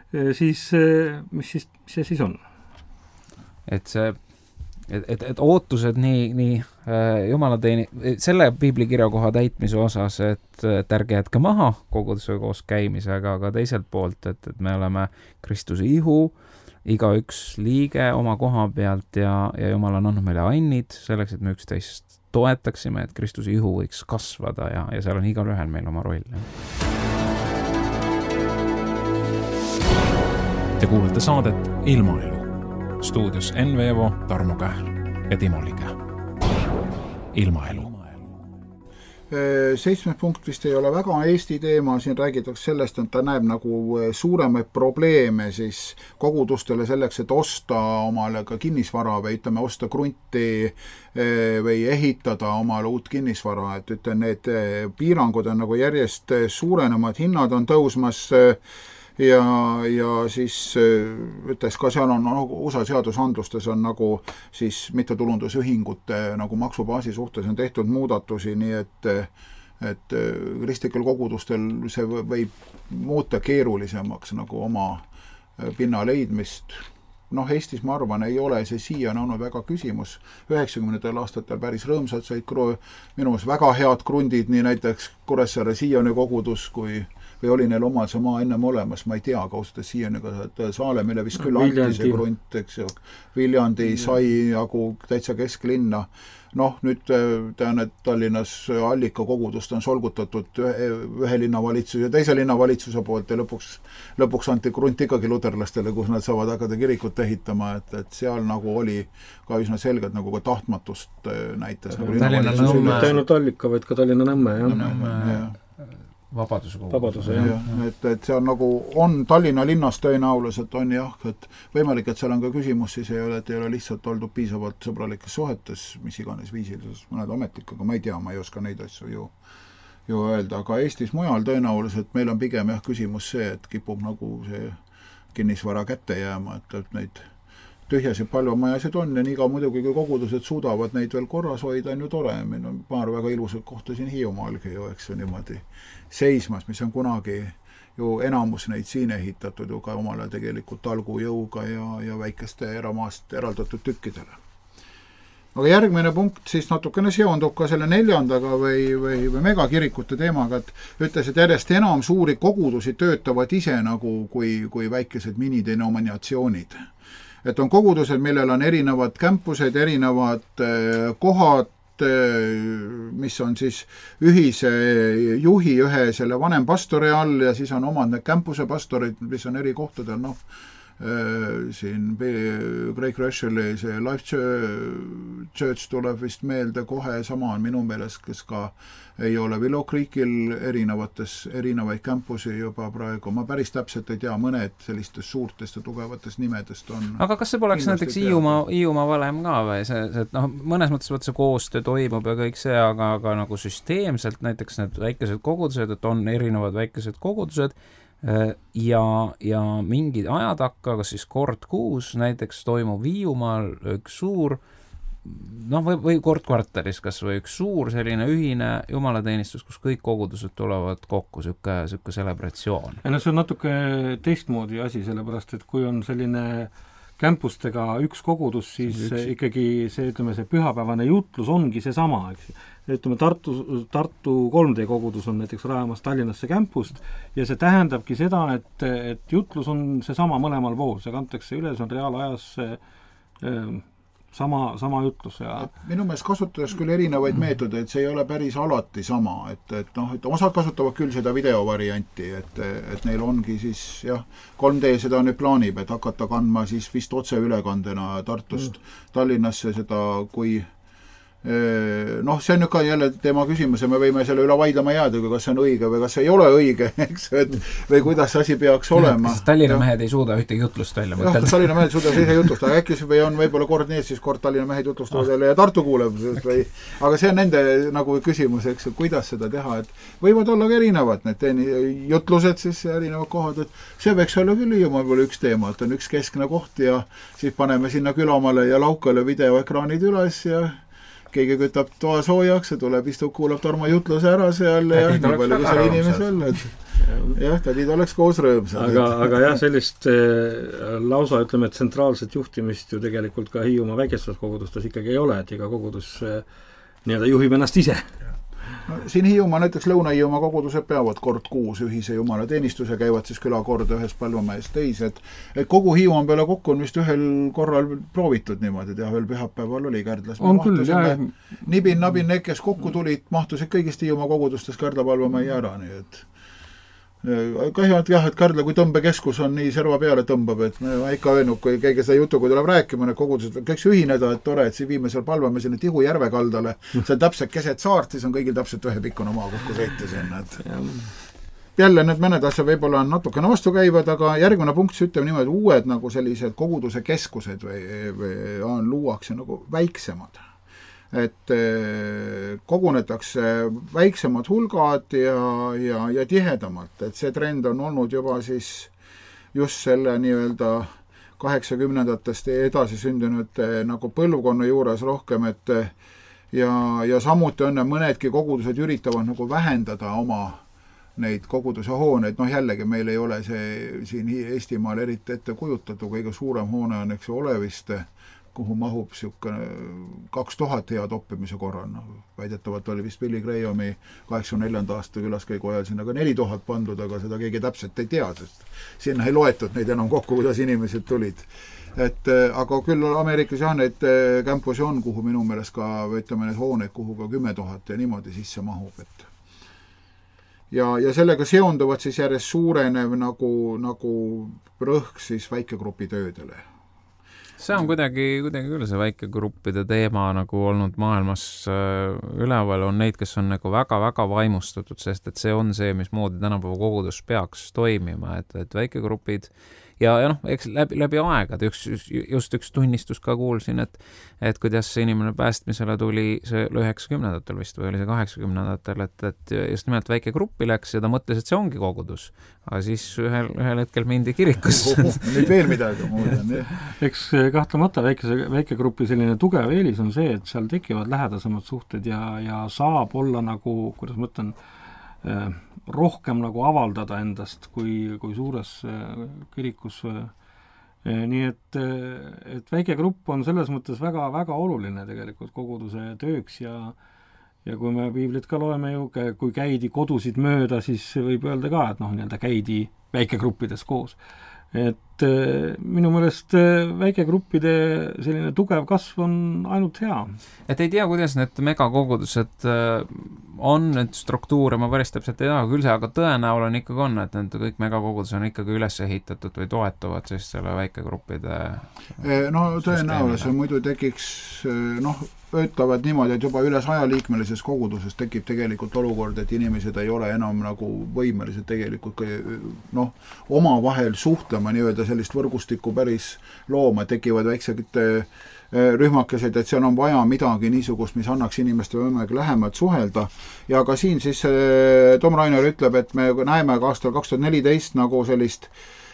S3: siis mis siis, mis see siis on?
S1: Et see et, et, et ootused nii, nii äh, Jumala teeni-, selle piiblikirja koha täitmise osas, et, et ärge jätke maha kogudusega koos käimisega, aga teiselt poolt, et, et me oleme Kristuse ihu, igaüks liige oma koha pealt ja, ja Jumal on andnud meile annid selleks, et me üksteist toetaksime, et Kristuse ihu võiks kasvada ja, ja seal on igal ühel meil oma roll.
S5: Te kuulete saadet Ilmaelu. Stuudios Enn Veevo, Tarmo Kähl ja Timo Lige. Ilmaelu.
S2: Seitsmes punkt vist ei ole väga Eesti teema, siin räägitakse sellest, et ta näeb nagu suuremaid probleeme siis kogudustele selleks, et osta omale ka kinnisvara või ütleme, osta krunti või ehitada omale uut kinnisvara, et ütleme, need piirangud on nagu järjest suurenemad, hinnad on tõusmas ja, ja siis ütles ka seal on nagu U S A seadusandlustes on nagu siis mittetulundusühingute nagu maksubaasi suhtes on tehtud muudatusi, nii et et kristlikel kogudustel see võib muuta keerulisemaks nagu oma pinna leidmist. Noh, Eestis ma arvan, ei ole see siiani olnud väga küsimus. üheksakümnendatel aastatel päris rõõmsad said minu meelest väga head krundid, nii näiteks Kuressaare Sioni kogudus, kui või oli neil omal see maa ennem olemas, ma ei tea, kaustas Sioniga Saalemile vist küll anti see krunt, eks ju. Viljandi sai jagu täitsa kesklinna. Noh, nüüd tean, et Tallinnas Allika kogudust on solgutatud ühe, ühe linnavalitsuse ja teise linnavalitsuse poolt ja lõpuks, lõpuks anti krunt ikkagi luterlastele, kus nad saavad hakata kirikut ehitama, et, et seal nagu oli ka üsna selgelt nagu ka tahtmatust näitas. Nagu
S3: Tallinna Nõmme. Ainult Allika, vaid ka Tallinna Nõmme, jah.
S1: Nõmme, jah. Vabaduse kogu.
S3: Vabaduse, jah.
S2: Ja, et, et seal nagu on Tallinna linnas tõenäoliselt on jah, et võimalik, et seal on ka küsimus siis ei ole, et ei ole lihtsalt oldud piisavalt sõbralikes suhetes, mis iganes viisilises mõned ametikaga, ma ei tea, ma ei oska neid asju ju, ju öelda, aga Eestis mujal tõenäoliselt meil on pigem jah küsimus see, et kipub nagu see kinnisvara kätte jääma, et, et neid tühjasid paljumajasid on ja nii ka muidugi, kui kogudused suudavad neid veel korras hoida, on ju tore. Meil on paar väga ilusat kohta siin Hiiumaalgi ju, eks ju niimoodi seismas, mis on kunagi ju enamus neid siin ehitatud ju ka omale tegelikult talgujõuga ja, ja väikeste eramaast eraldatud tükkidele. Aga järgmine punkt siis natukene seondub ka selle neljandaga või, või, või megakirikute teemaga, et ütles, et järjest enam suuri kogudusi töötavad ise nagu kui, kui väikesed minidenominatsioonid. Et on kogudused, millel on erinevad kämpused, erinevad kohad, mis on siis ühise juhi ühe selle vanem pastori all ja siis on omad need kämpuse pastorid, mis on eri kohtadel, noh, siin Craig Rasheli see Life Church tuleb vist meelde kohe, sama on minu meelest, kes ka ei ole Willow Creekil erinevates, erinevaid campusi juba praegu. Ma päris täpselt ei tea, mõned sellistest suurtest ja tugevatest nimedest on.
S1: Aga kas see poleks näiteks Hiiumaa, Hiiumaa valem ka või? See, see, et noh, mõnes mõttes võtta see koostöö toimub ja kõik see, aga, aga nagu süsteemselt näiteks need väikesed kogudused, et on erinevad väikesed kogudused ja, ja mingid ajad hakka, kas siis kord kuus näiteks toimub Hiiumaal üks suur noh, või, või kord kvartalis kas või üks suur selline ühine jumalateenistus, kus kõik kogudused tulevad kokku, sükke, sükke celebratsioon.
S3: Ja no see on natuke teistmoodi asi, sellepärast, et kui on selline kämpustega üks kogudus, siis üks. Ikkagi see, ütleme, see pühapäevane jutlus ongi see sama, eks. Ütleme, Tartu, Tartu kolm D kogudus on näiteks rajamas Tallinnasse kämpust ja see tähendabki seda, et, et jutlus on see sama mõlemal pool, see kantakse üle, see on reaalajas äh, sama, sama jutlus ja
S2: minu meelest kasutades küll erinevaid mm. meetodeid, see ei ole päris alati sama, et, et noh, et osad kasutavad küll seda videovarianti, et, et neil ongi siis jah, kolm D seda nüüd plaanib, et hakata kandma siis vist otse ülekandena Tartust mm. Tallinnasse seda, kui noh, see on nüüd ka jälle teema küsimus ja me võime selle üle vaidlema jääda, kas see on õige või kas see ei ole õige, eks, et või kuidas see asi peaks olema.
S1: Kas Tallinna mehed ei suuda ühtegi jutlust välja mõtelda?
S2: Jah, Tallinna mehed suuda ise jutlust, aga äkki või on võib-olla kord nii, et siis kord Tallinna mehed jutlustavad jälle ja Tartu kuuleb või, aga see on nende nagu küsimus, eks, kuidas seda teha, et võivad olla ka erinevad need jutlused siis erinevad kohad, et see võiks olla küll juba üks teema, et on üks keskne koht ja siis paneme sinna Külamale ja Laukale videoekraanid üles ja keegi kütab toa soojaks ja tuleb, istub, kuulab Tarmo jutluse ära seal ja nii palju, kui seal inimesi olla. jah, tädid oleks koos rõõmsad.
S3: aga, aga jah, sellist äh, lausa, ütleme, tsentraalset juhtimist ju tegelikult ka Hiiumaa väikestes kogudustes ikkagi ei ole, et iga kogudus äh, nii-öelda juhib ennast ise.
S2: No, siin Hiiumaa, näiteks Lõuna-Hiiumaa kogudused peavad kord kuus ühise jumalateenistuse, käivad siis külakorda ühes Palvamäes teise, et, et kogu Hiiumaa peale kokku on vist ühel korral proovitud niimoodi, et jah, ühel pühapäeval oli Kärdlas.
S3: On küll, jah.
S2: Nibin, nabin, need, kes kokku tulid, mahtusid kõigist Hiiumaa kogudustes Kärdla Palvamäe ära, nii et kahju, et jah, et Kärdla kui tõmbekeskus on nii serva peale tõmbab, et ma ikka öelnud, kui keegi seda jutu, kui tuleb rääkima, need kogudused võiks ühineda, et tore, et siin viime seal Palvamäe sinna Tihu järve kaldale, see on täpselt keset saart, siis on kõigil täpselt ühe pikkune maa kokku sõita sinna, et jälle need mõned asjad võib-olla on natukene vastu käivad, aga järgmine punkt, siis ütleme niimoodi, uued nagu sellised koguduse keskused või, või on, luuakse nagu väiksemad. Et kogunetakse väiksemad hulgad ja, ja, ja tihedamalt, et see trend on olnud juba siis just selle nii-öelda kaheksakümnendatest edasi sündinud nagu põlvkonna juures rohkem, et ja, ja samuti on mõnedki kogudused üritavad nagu vähendada oma neid koguduse hooneid, noh jällegi meil ei ole see siin Eestimaal eriti ette kujutatu, kõige suurem hoone on, eks ju, Oleviste, kuhu mahub siukene kaks tuhat head oppimise korral. No, väidetavalt oli vist Billy Grahami kaheksakümne neljanda aasta külaskäigu ajal sinna ka neli tuhat pandud, aga seda keegi täpselt ei tea, sest sinna ei loetud neid enam kokku, kuidas inimesed tulid. Et, aga küll Ameerikas jah, neid campusi on, kuhu minu meelest ka, ütleme, need hooneid, kuhu ka kümme tuhat ja niimoodi sisse mahub. Et. Ja, ja sellega seonduvad siis järjest suurenev nagu, nagu rõhk siis väikegrupi töödele.
S1: See on kuidagi, kuidagi küll see väikegruppide teema nagu olnud maailmas üleval, on neid, kes on nagu väga-väga vaimustatud, sest et see on see, mis moodi tänapäeva kogudus peaks toimima, et, et väikegrupid ja, ja noh, eks läbi, läbi aegad, üks, just üks tunnistus ka kuulsin, et, et kuidas see inimene päästmisele tuli see üheksakümnendatel vist või oli see kaheksakümnendatel, et, et just nimelt väike gruppi läks ja ta mõtles, et see ongi kogudus. Aga siis ühel, ühel hetkel mindi kirikusse.
S2: Nüüd veel midagi muudan.
S3: Eks kahtlemata väikese, väikegrupi selline tugev eelis on see, et seal tekivad lähedasemad suhted ja, ja saab olla nagu, kuidas ma ütlen, rohkem nagu avaldada endast kui, kui suures kirikus. Nii et, et väike grupp on selles mõttes väga, väga oluline tegelikult koguduse tööks ja, ja kui me piiblit ka loeme ju, kui käidi kodusid mööda, siis võib öelda ka, et noh, nii-öelda käidi väikegruppides koos. Et minu meelest väikegruppide selline tugev kasv on ainult hea.
S1: Et ei tea, kuidas need megakogudused on, need struktuure, ma päris täpselt ei tea, küll see, aga tõenäol on ikkagi on, et need kõik megakogudus on ikkagi üles ehitatud või toetuvad siis selle väikegruppide
S2: no tõenäol see muidu tekiks, noh, ütlevad niimoodi, et juba üle saja liikmelises koguduses tekib tegelikult olukord, et inimesed ei ole enam nagu võimelised tegelikult noh, oma vahel suhtlema, nii-öelda sellist võrgustikku päris looma, tekivad väiksed rühmakesed, et seal on vaja midagi niisugust, mis annaks inimeste võimalik lähemalt suhelda. Ja ka siin siis Tom Rainer ütleb, et me näeme ka aastal kaks tuhat neliteist nagu sellist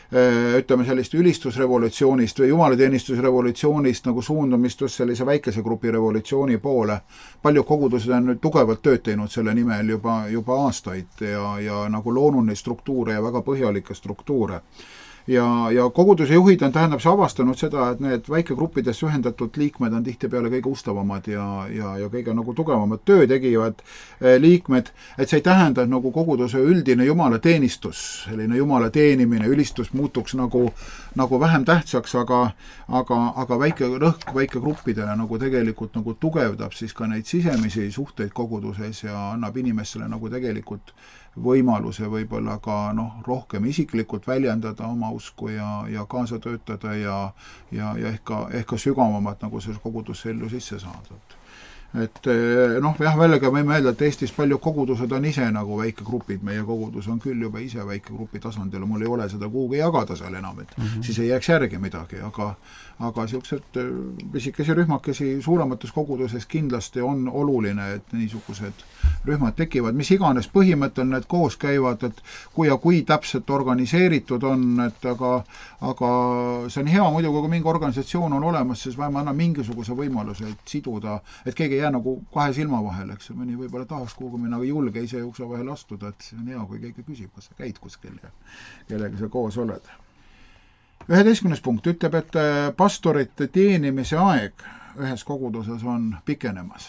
S2: ütleme sellist ülistusrevolutsioonist või jumalateenistusrevolutsioonist nagu suundumist just sellise väikese grupi revolutsiooni poole. Paljud kogudused on tugevalt tööd teinud selle nimel juba, juba aastaid ja, ja nagu loonud neid struktuure ja väga põhjalikke struktuure. Ja, ja koguduse juhid on tähendab see avastanud seda, et need väikegruppidesse ühendatud liikmed on tihtipeale kõige ustavamad ja, ja, ja kõige nagu tugevamad töö tegivad liikmed, et see ei tähenda, et nagu koguduse üldine jumalateenistus, selline jumala teenimine, ülistus muutuks nagu, nagu vähem tähtsaks, aga, aga, aga väike rõhk väikegruppidele nagu tegelikult nagu tugevdab siis ka neid sisemisi suhteid koguduses ja annab inimestele nagu tegelikult võimaluse võib-olla ka noh, rohkem isiklikult väljendada oma usku ja, ja kaasa töötada ja, ja, ja ehk ka, ehk ka sügavamat nagu see kogudusse ellu sisse saada. Et noh, jah, väljaga võime öelda, et Eestis paljud kogudused on ise nagu väikegrupid, meie kogudus on küll juba ise väikegrupi tasandil, mul ei ole seda kuhugi jagada seal enam, et mm -hmm. siis ei jääks järgi midagi, aga aga siuksed pisikesi rühmakesi suuremates koguduses kindlasti on oluline, et niisugused rühmad tekivad, mis iganes põhimõttel need koos käivad, et kui ja kui täpselt organiseeritud on, et aga, aga see on hea muidugi, kui mingi organisatsioon on olemas, siis vähemalt annab mingisuguse võimaluse et siduda, et keegi jää nagu kahe silma vahel, eks mõni võib-olla tahaks kuhugi minna, aga julge ise ukse vahel astuda, et see on hea, kui keegi küsib, kas sa käid kuskil ja kellega sa koos oled. üheteistkümnes punkt ütleb, et pastorite teenimise aeg ühes koguduses on pikenemas.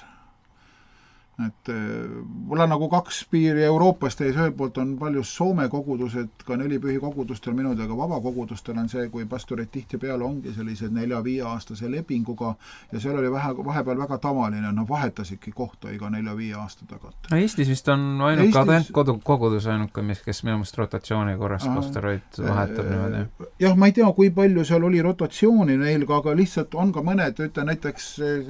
S2: Et mul on nagu kaks piiri Euroopas teis, ühelt poolt on palju Soome kogudused, ka nelipühi kogudustel minudega vabakogudustel on see, kui pastorid tihti peale ongi sellised nelja-viie aastase lepinguga ja seal oli vähe, vahepeal väga tavaline, nad vahetasidki kohta iga nelja-viie aasta tagant.
S1: No Eestis vist on ainuka Eestis... kodu, kogudus ainuka, mis, kes minu mõist rotatsiooni korras pastoreid vahetab niimoodi.
S2: Jah, ma ei tea, kui palju seal oli rotatsiooni neil, aga lihtsalt on ka mõned, ütle näiteks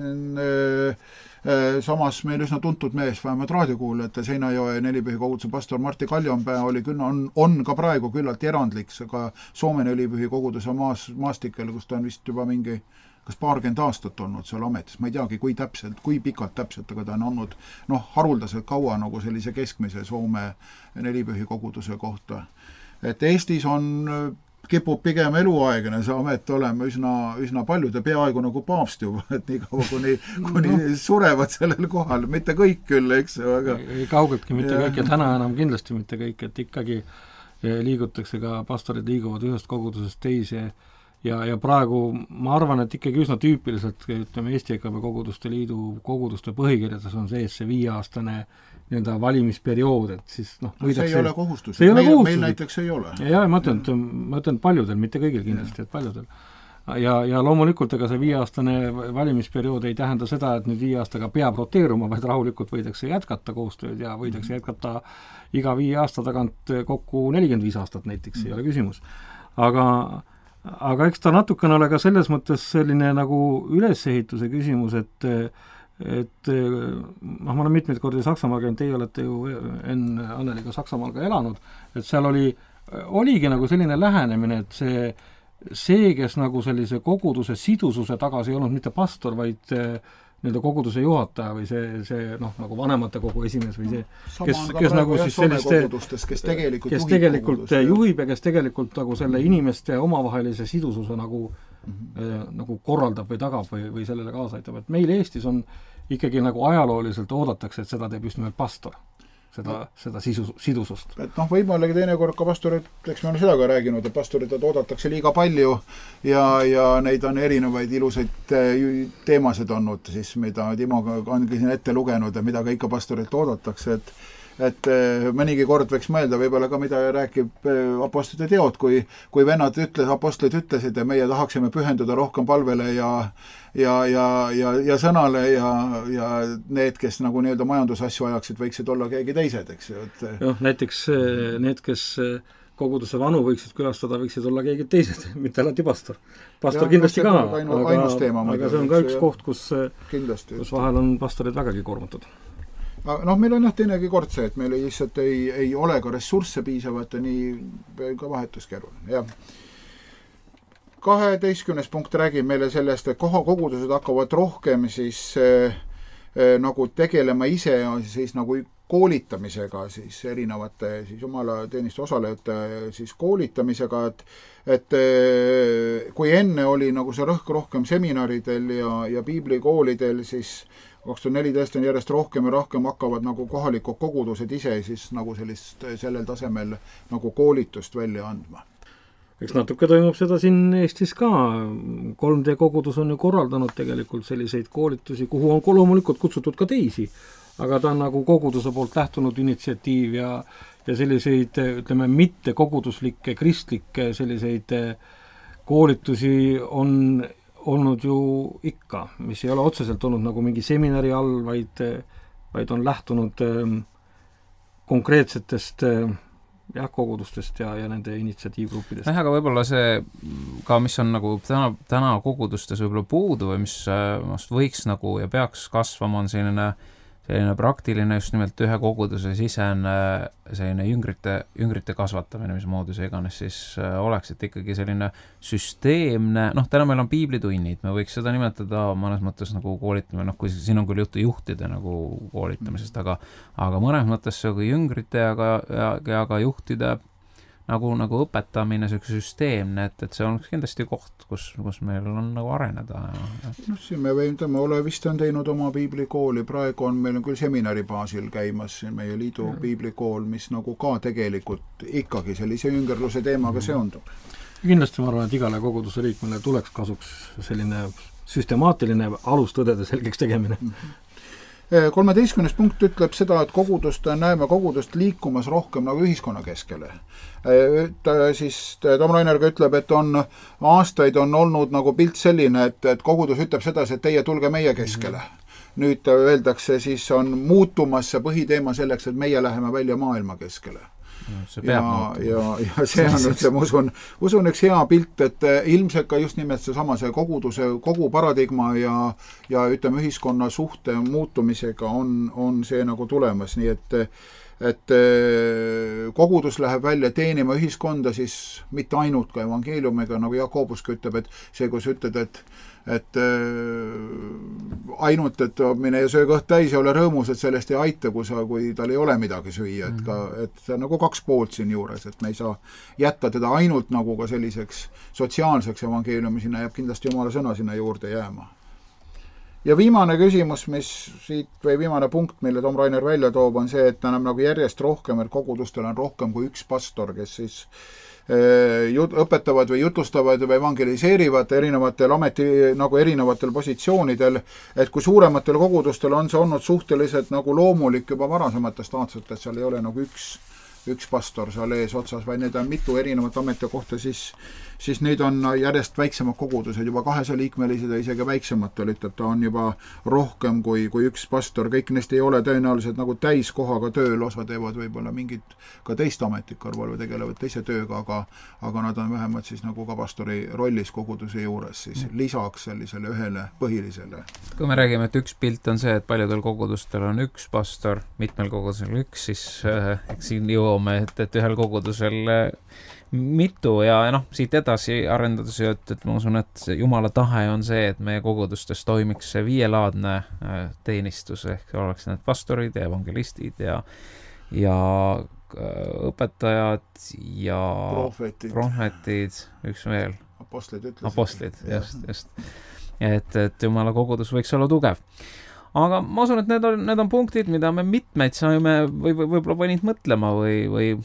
S2: äh, samas meil üsna tuntud mees, vähemalt raadiokuulajate Seinajoe nelipühi koguduse pastor Martti Kaljonpää oli küll, on, on ka praegu küllalt erandlik, aga Soome nelipühi koguduse maas, maastikel, kus ta on vist juba mingi kas paarkümmend aastat olnud seal ametis, ma ei teagi, kui täpselt, kui pikalt täpselt, aga ta on olnud noh, haruldaselt kaua nagu sellise keskmise Soome nelipühi koguduse kohta. Et Eestis on kipub pigem eluaegne see amet olema üsna, üsna paljude, peaaegu nagu paavst juba, et nii kaua, kuni, kuni no. surevad sellel kohal, mitte kõik küll, eks, aga
S3: ei kaugeltki mitte ja. kõik ja täna enam kindlasti mitte kõik, et ikkagi liigutakse ka, pastorid liiguvad ühest kogudusest teise ja, ja praegu ma arvan, et ikkagi üsna tüüpiliselt, ütleme, Eesti E K V Koguduste Liidu koguduste põhikirjades on sees see viieaastane nii-öelda valimisperiood, et siis noh,
S2: võidakse... See ei ole kohustus,
S3: ei ole
S2: meil,
S3: kohustus.
S2: meil näiteks ei ole.
S3: Ja, ja ma ütlen, ma ütlen paljudel, mitte kõigil kindlasti, et paljudel. Ja, ja loomulikult ega see viieaastane valimisperiood ei tähenda seda, et nüüd viie aastaga peab roteeruma, vaid rahulikult võidakse jätkata koostööd ja võidakse jätkata iga viie aasta tagant kokku nelikümmend viis aastat näiteks, mm. ei ole küsimus. Aga, aga eks ta natukene ole ka selles mõttes selline nagu ülesehituse küsimus, et et noh, ma olen mitmeid kordi Saksamaal käinud, teie olete ju enne Anneliga Saksamaal ka elanud, et seal oli, oligi nagu selline lähenemine, et see, see, kes nagu sellise koguduse sidususe tagas ei olnud mitte pastor, vaid nii-öelda koguduse juhataja või see, see noh, nagu vanemate kogu esimees või see, kes, kes nagu siis selliste,
S2: kes tegelikult,
S3: kes tegelikult juhib ja kes tegelikult nagu selle inimeste omavahelise sidususe nagu Mm-hmm. nagu korraldab või tagab või, või sellele kaasa aitab, et meil Eestis on ikkagi nagu ajalooliselt oodatakse, et seda teeb just nimelt pastor, seda, no. seda sisus, sidusust.
S2: Et noh, võib-olla teinekord ka pastorid, eks me oleme seda ka rääginud, et pastorid oodatakse liiga palju ja, ja neid on erinevaid ilusaid teemasid olnud, siis mida Timo ongi siin ette lugenud ja mida ka ikka pastorilt oodatakse, et et mõnigi kord võiks mõelda võib-olla ka, mida räägib apostlite teod, kui, kui vennad ütles, apostlid ütlesid ja meie tahaksime pühenduda rohkem palvele ja, ja, ja, ja, ja sõnale ja, ja need, kes nagu nii-öelda majandusasju ajaksid, võiksid olla keegi teised, eks ju.
S3: Noh, näiteks need, kes koguduse vanu võiksid külastada, võiksid olla keegi teised, mitte alati pastor. Pastor ja, kindlasti ka,
S2: ainu,
S3: aga,
S2: teema,
S3: aga see on ka üks koht, kus, kus vahel on pastorid vägagi koormatud.
S2: Noh, meil on jah teinegi kord see, et meil lihtsalt ei, ei ole ka ressursse piisavalt ja nii ka vahetuskeeruline. Ja kaheteistkümnes punkt räägib meile sellest, et kogudused hakkavad rohkem siis eh, nagu tegelema ise siis nagu koolitamisega, siis erinevate siis jumalateeniste osalejate siis koolitamisega, et, et kui enne oli nagu see rõhk rohkem seminaridel ja, ja piiblikoolidel, siis kaks tuhat neliteist on järjest rohkem ja rohkem hakkavad nagu kohalikud kogudused ise siis nagu sellist sellel tasemel nagu koolitust välja andma.
S3: Eks natuke toimub seda siin Eestis ka. kolm D kogudus on ju korraldanud tegelikult selliseid koolitusi, kuhu on loomulikult kutsutud ka teisi, aga ta on nagu koguduse poolt lähtunud initsiatiiv ja, ja selliseid, ütleme, mitte koguduslikke, kristlikke selliseid koolitusi on olnud ju ikka, mis ei ole otseselt olnud nagu mingi seminari all, vaid, vaid on lähtunud konkreetsetest jah, kogudustest ja, ja nende initsiatiivgruppidest.
S1: Aga võib-olla see ka, mis on nagu täna, täna kogudustes võib-olla puudu või mis võiks nagu ja peaks kasvama, on selline, selline praktiline just nimelt ühe koguduse sisene selline jüngrite, jüngrite kasvatamine, mis moodi see iganes siis oleks, et ikkagi selline süsteemne, noh, täna meil on piiblitunnid, me võiks seda nimetada mõnes mõttes nagu koolitame, noh, kui siin on küll juttu juhtide nagu koolitamisest, aga, aga mõnes mõttes see kui jüngrite ja ka, ja, ja ka juhtide nagu, nagu õpetamine, selline süsteemne, et, et see on kindlasti koht, kus, kus meil on nagu areneda.
S2: No siin me võime, me ole vist on teinud oma piiblikooli, praegu on meil on küll seminari baasil käimas siin meie liidu mm. piiblikool, mis nagu ka tegelikult ikkagi sellise üngerluse teemaga mm. seondub.
S3: Kindlasti ma arvan, et igale koguduse liikmele tuleks kasuks selline süstemaatiline alustõdede selgeks tegemine.
S2: kolmeteistkümnes punkt ütleb seda, et kogudust, näeme kogudust liikumas rohkem nagu ühiskonna keskele. Ta, siis Tom Rainer ka ütleb, et on aastaid on olnud nagu pilt selline, et, et kogudus ütleb seda, et teie tulge meie keskele. Nüüd öeldakse, siis on muutumas see põhiteema selleks, et meie läheme välja maailma keskele. Ja, ja, ja see on üldse, ma usun, usun üks hea pilt, et ilmselt ka just nimelt see sama see koguduse, kogu paradigma ja, ja ütleme ühiskonna suhte muutumisega on, on see nagu tulemas, nii et et kogudus läheb välja teenima ühiskonda siis mitte ainult ka evangeeliumiga, nagu Jakobuski ütleb, et see, kus ütled, et et ainult, et mine ja söö kõht täis ja ole rõõmus, et sellest ei aita, kui, sa, kui tal ei ole midagi süüa, et, ka, et see on nagu kaks poolt siin juures, et me ei saa jätta teda ainult nagu ka selliseks sotsiaalseks evangeeliumi, sinna jääb kindlasti Jumala sõna sinna juurde jääma. Ja viimane küsimus, mis siit, või viimane punkt, mille Tom Rainer välja toob, on see, et enam nagu järjest rohkem, et kogudustel on rohkem kui üks pastor, kes siis Jut, õpetavad või jutustavad või evangeliseerivad erinevatel ameti, nagu erinevatel positsioonidel, et kui suurematel kogudustel on see olnud suhteliselt nagu loomulik juba varasematest aastatest, et seal ei ole nagu üks, üks pastor seal ees otsas, vaid need on mitu erinevat ametikohta, siis, siis nüüd on järjest väiksemad kogudused, juba kahesaliikmelised ja isegi väiksemad, ütleb, ta on juba rohkem kui, kui üks pastor, kõik neist ei ole tõenäoliselt nagu täiskohaga tööl, osa teevad võib-olla mingit ka teist ametit kõrval või tegelevad teise tööga, aga, aga nad on vähemalt siis nagu ka pastori rollis koguduse juures, siis lisaks sellisele ühele põhilisele.
S1: Kui me räägime, et üks pilt on see, et paljudel kogudustel on üks pastor, mitmel kogudusel üks, siis äh, eks siin jõuame, et, et ühel kogudusel äh, mitu ja noh, siit edasi arendades, et, et ma usun, et Jumala tahe on see, et meie kogudustes toimiks see viielaadne äh, teenistus, ehk oleks need pastorid ja evangelistid ja, ja õpetajad ja
S2: prohvetid,
S1: prohvetid üks veel.
S2: Apostlid ütlesid.
S1: Apostlid, just, just. Et, et Jumala kogudus võiks olla tugev. Aga ma usun, et need on, need on punktid, mida me mitmeid saime või, või võib-olla panid mõtlema või,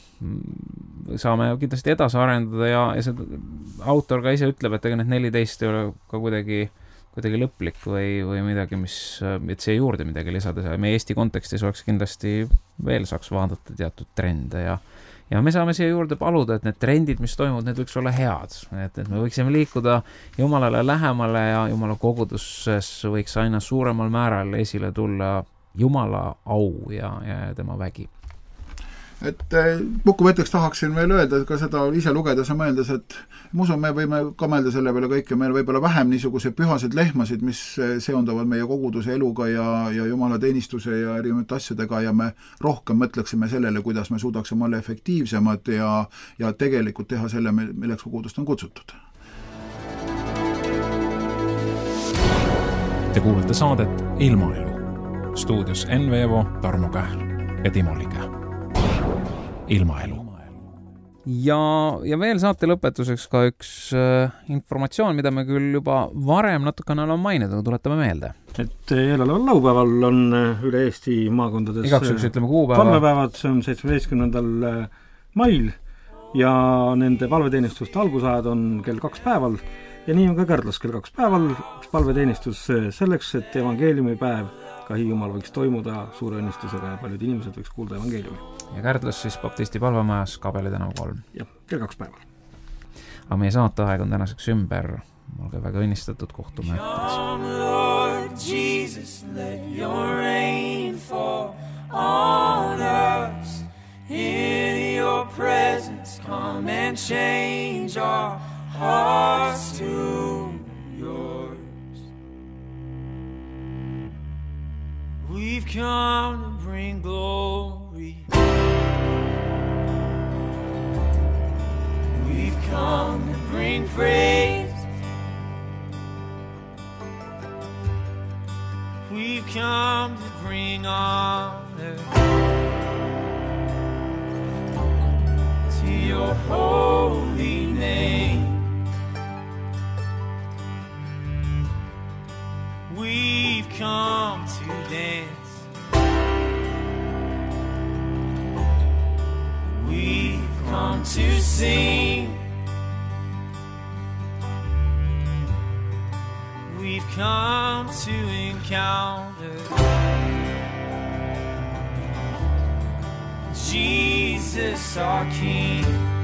S1: või saame kindlasti edasi arendada ja, ja see autor ka ise ütleb, et ega need neliteist ei ole ka kuidagi kuidagi lõplik või, või midagi, mis, et see juurde midagi lisada. Meie Eesti kontekstis oleks kindlasti veel saaks vaadata teatud trende ja, ja me saame siia juurde paluda, et need trendid, mis toimuvad, need võiks olla head. Et, et me võiksime liikuda Jumalale lähemale ja Jumala koguduses võiks aina suuremal määral esile tulla Jumala au ja, ja tema vägi.
S2: Et kokkuvõtteks tahaksin veel öelda, et ka seda ise lugedes ja mõeldes, et ma usun, me võime kamelda selle peale kõike, meil võib-olla vähem niisugused pühased lehmasid, mis seonduvad meie koguduse eluga ja, ja Jumala teenistuse ja erinevate asjadega ja me rohkem mõtleksime sellele, kuidas me suudaksime olla efektiivsemad ja, ja tegelikult teha selle, milleks kogudust on kutsutud.
S5: Te kuulete saadet Ilmaelu. Stuudios Enn Veevo, Tarmo Kähr ja Timo Lige. Ilmaelu.
S1: Ja, ja veel saate lõpetuseks ka üks äh, informatsioon, mida me küll juba varem natukene oleme maininud, aga tuletame meelde.
S3: Et eeloleval laupäeval on üle Eesti maakondades
S1: igaks üks ütleme kuupäeva.
S3: Palvepäevad, see on seitsmeteistkümnendal mail ja nende palveteenistuste algusajad on kell kaks päeval ja nii on ka Kärdlas kell kaks päeval üks palveteenistus selleks, et evangeeliumi päev ka Hiiumaal võiks toimuda suure õnnistusega ja paljud inimesed võiks kuulda evangeeliumi.
S1: Ja Kärdlas siis Baptisti palvemajas Kabeli tänav kolm.
S3: Jah, kell kaks päeval.
S1: Aga meie saateaeg on tänaseks ümber. Olge väga õnnistatud, kohtume.
S6: Come Lord Jesus, let your rain fall on us. In your presence come and change our hearts to yours. We've come to bring glory. We've come to bring praise. We've come to bring honor to your your holy name. We've come to dance. We've come to sing. We've come to encounter Jesus our King.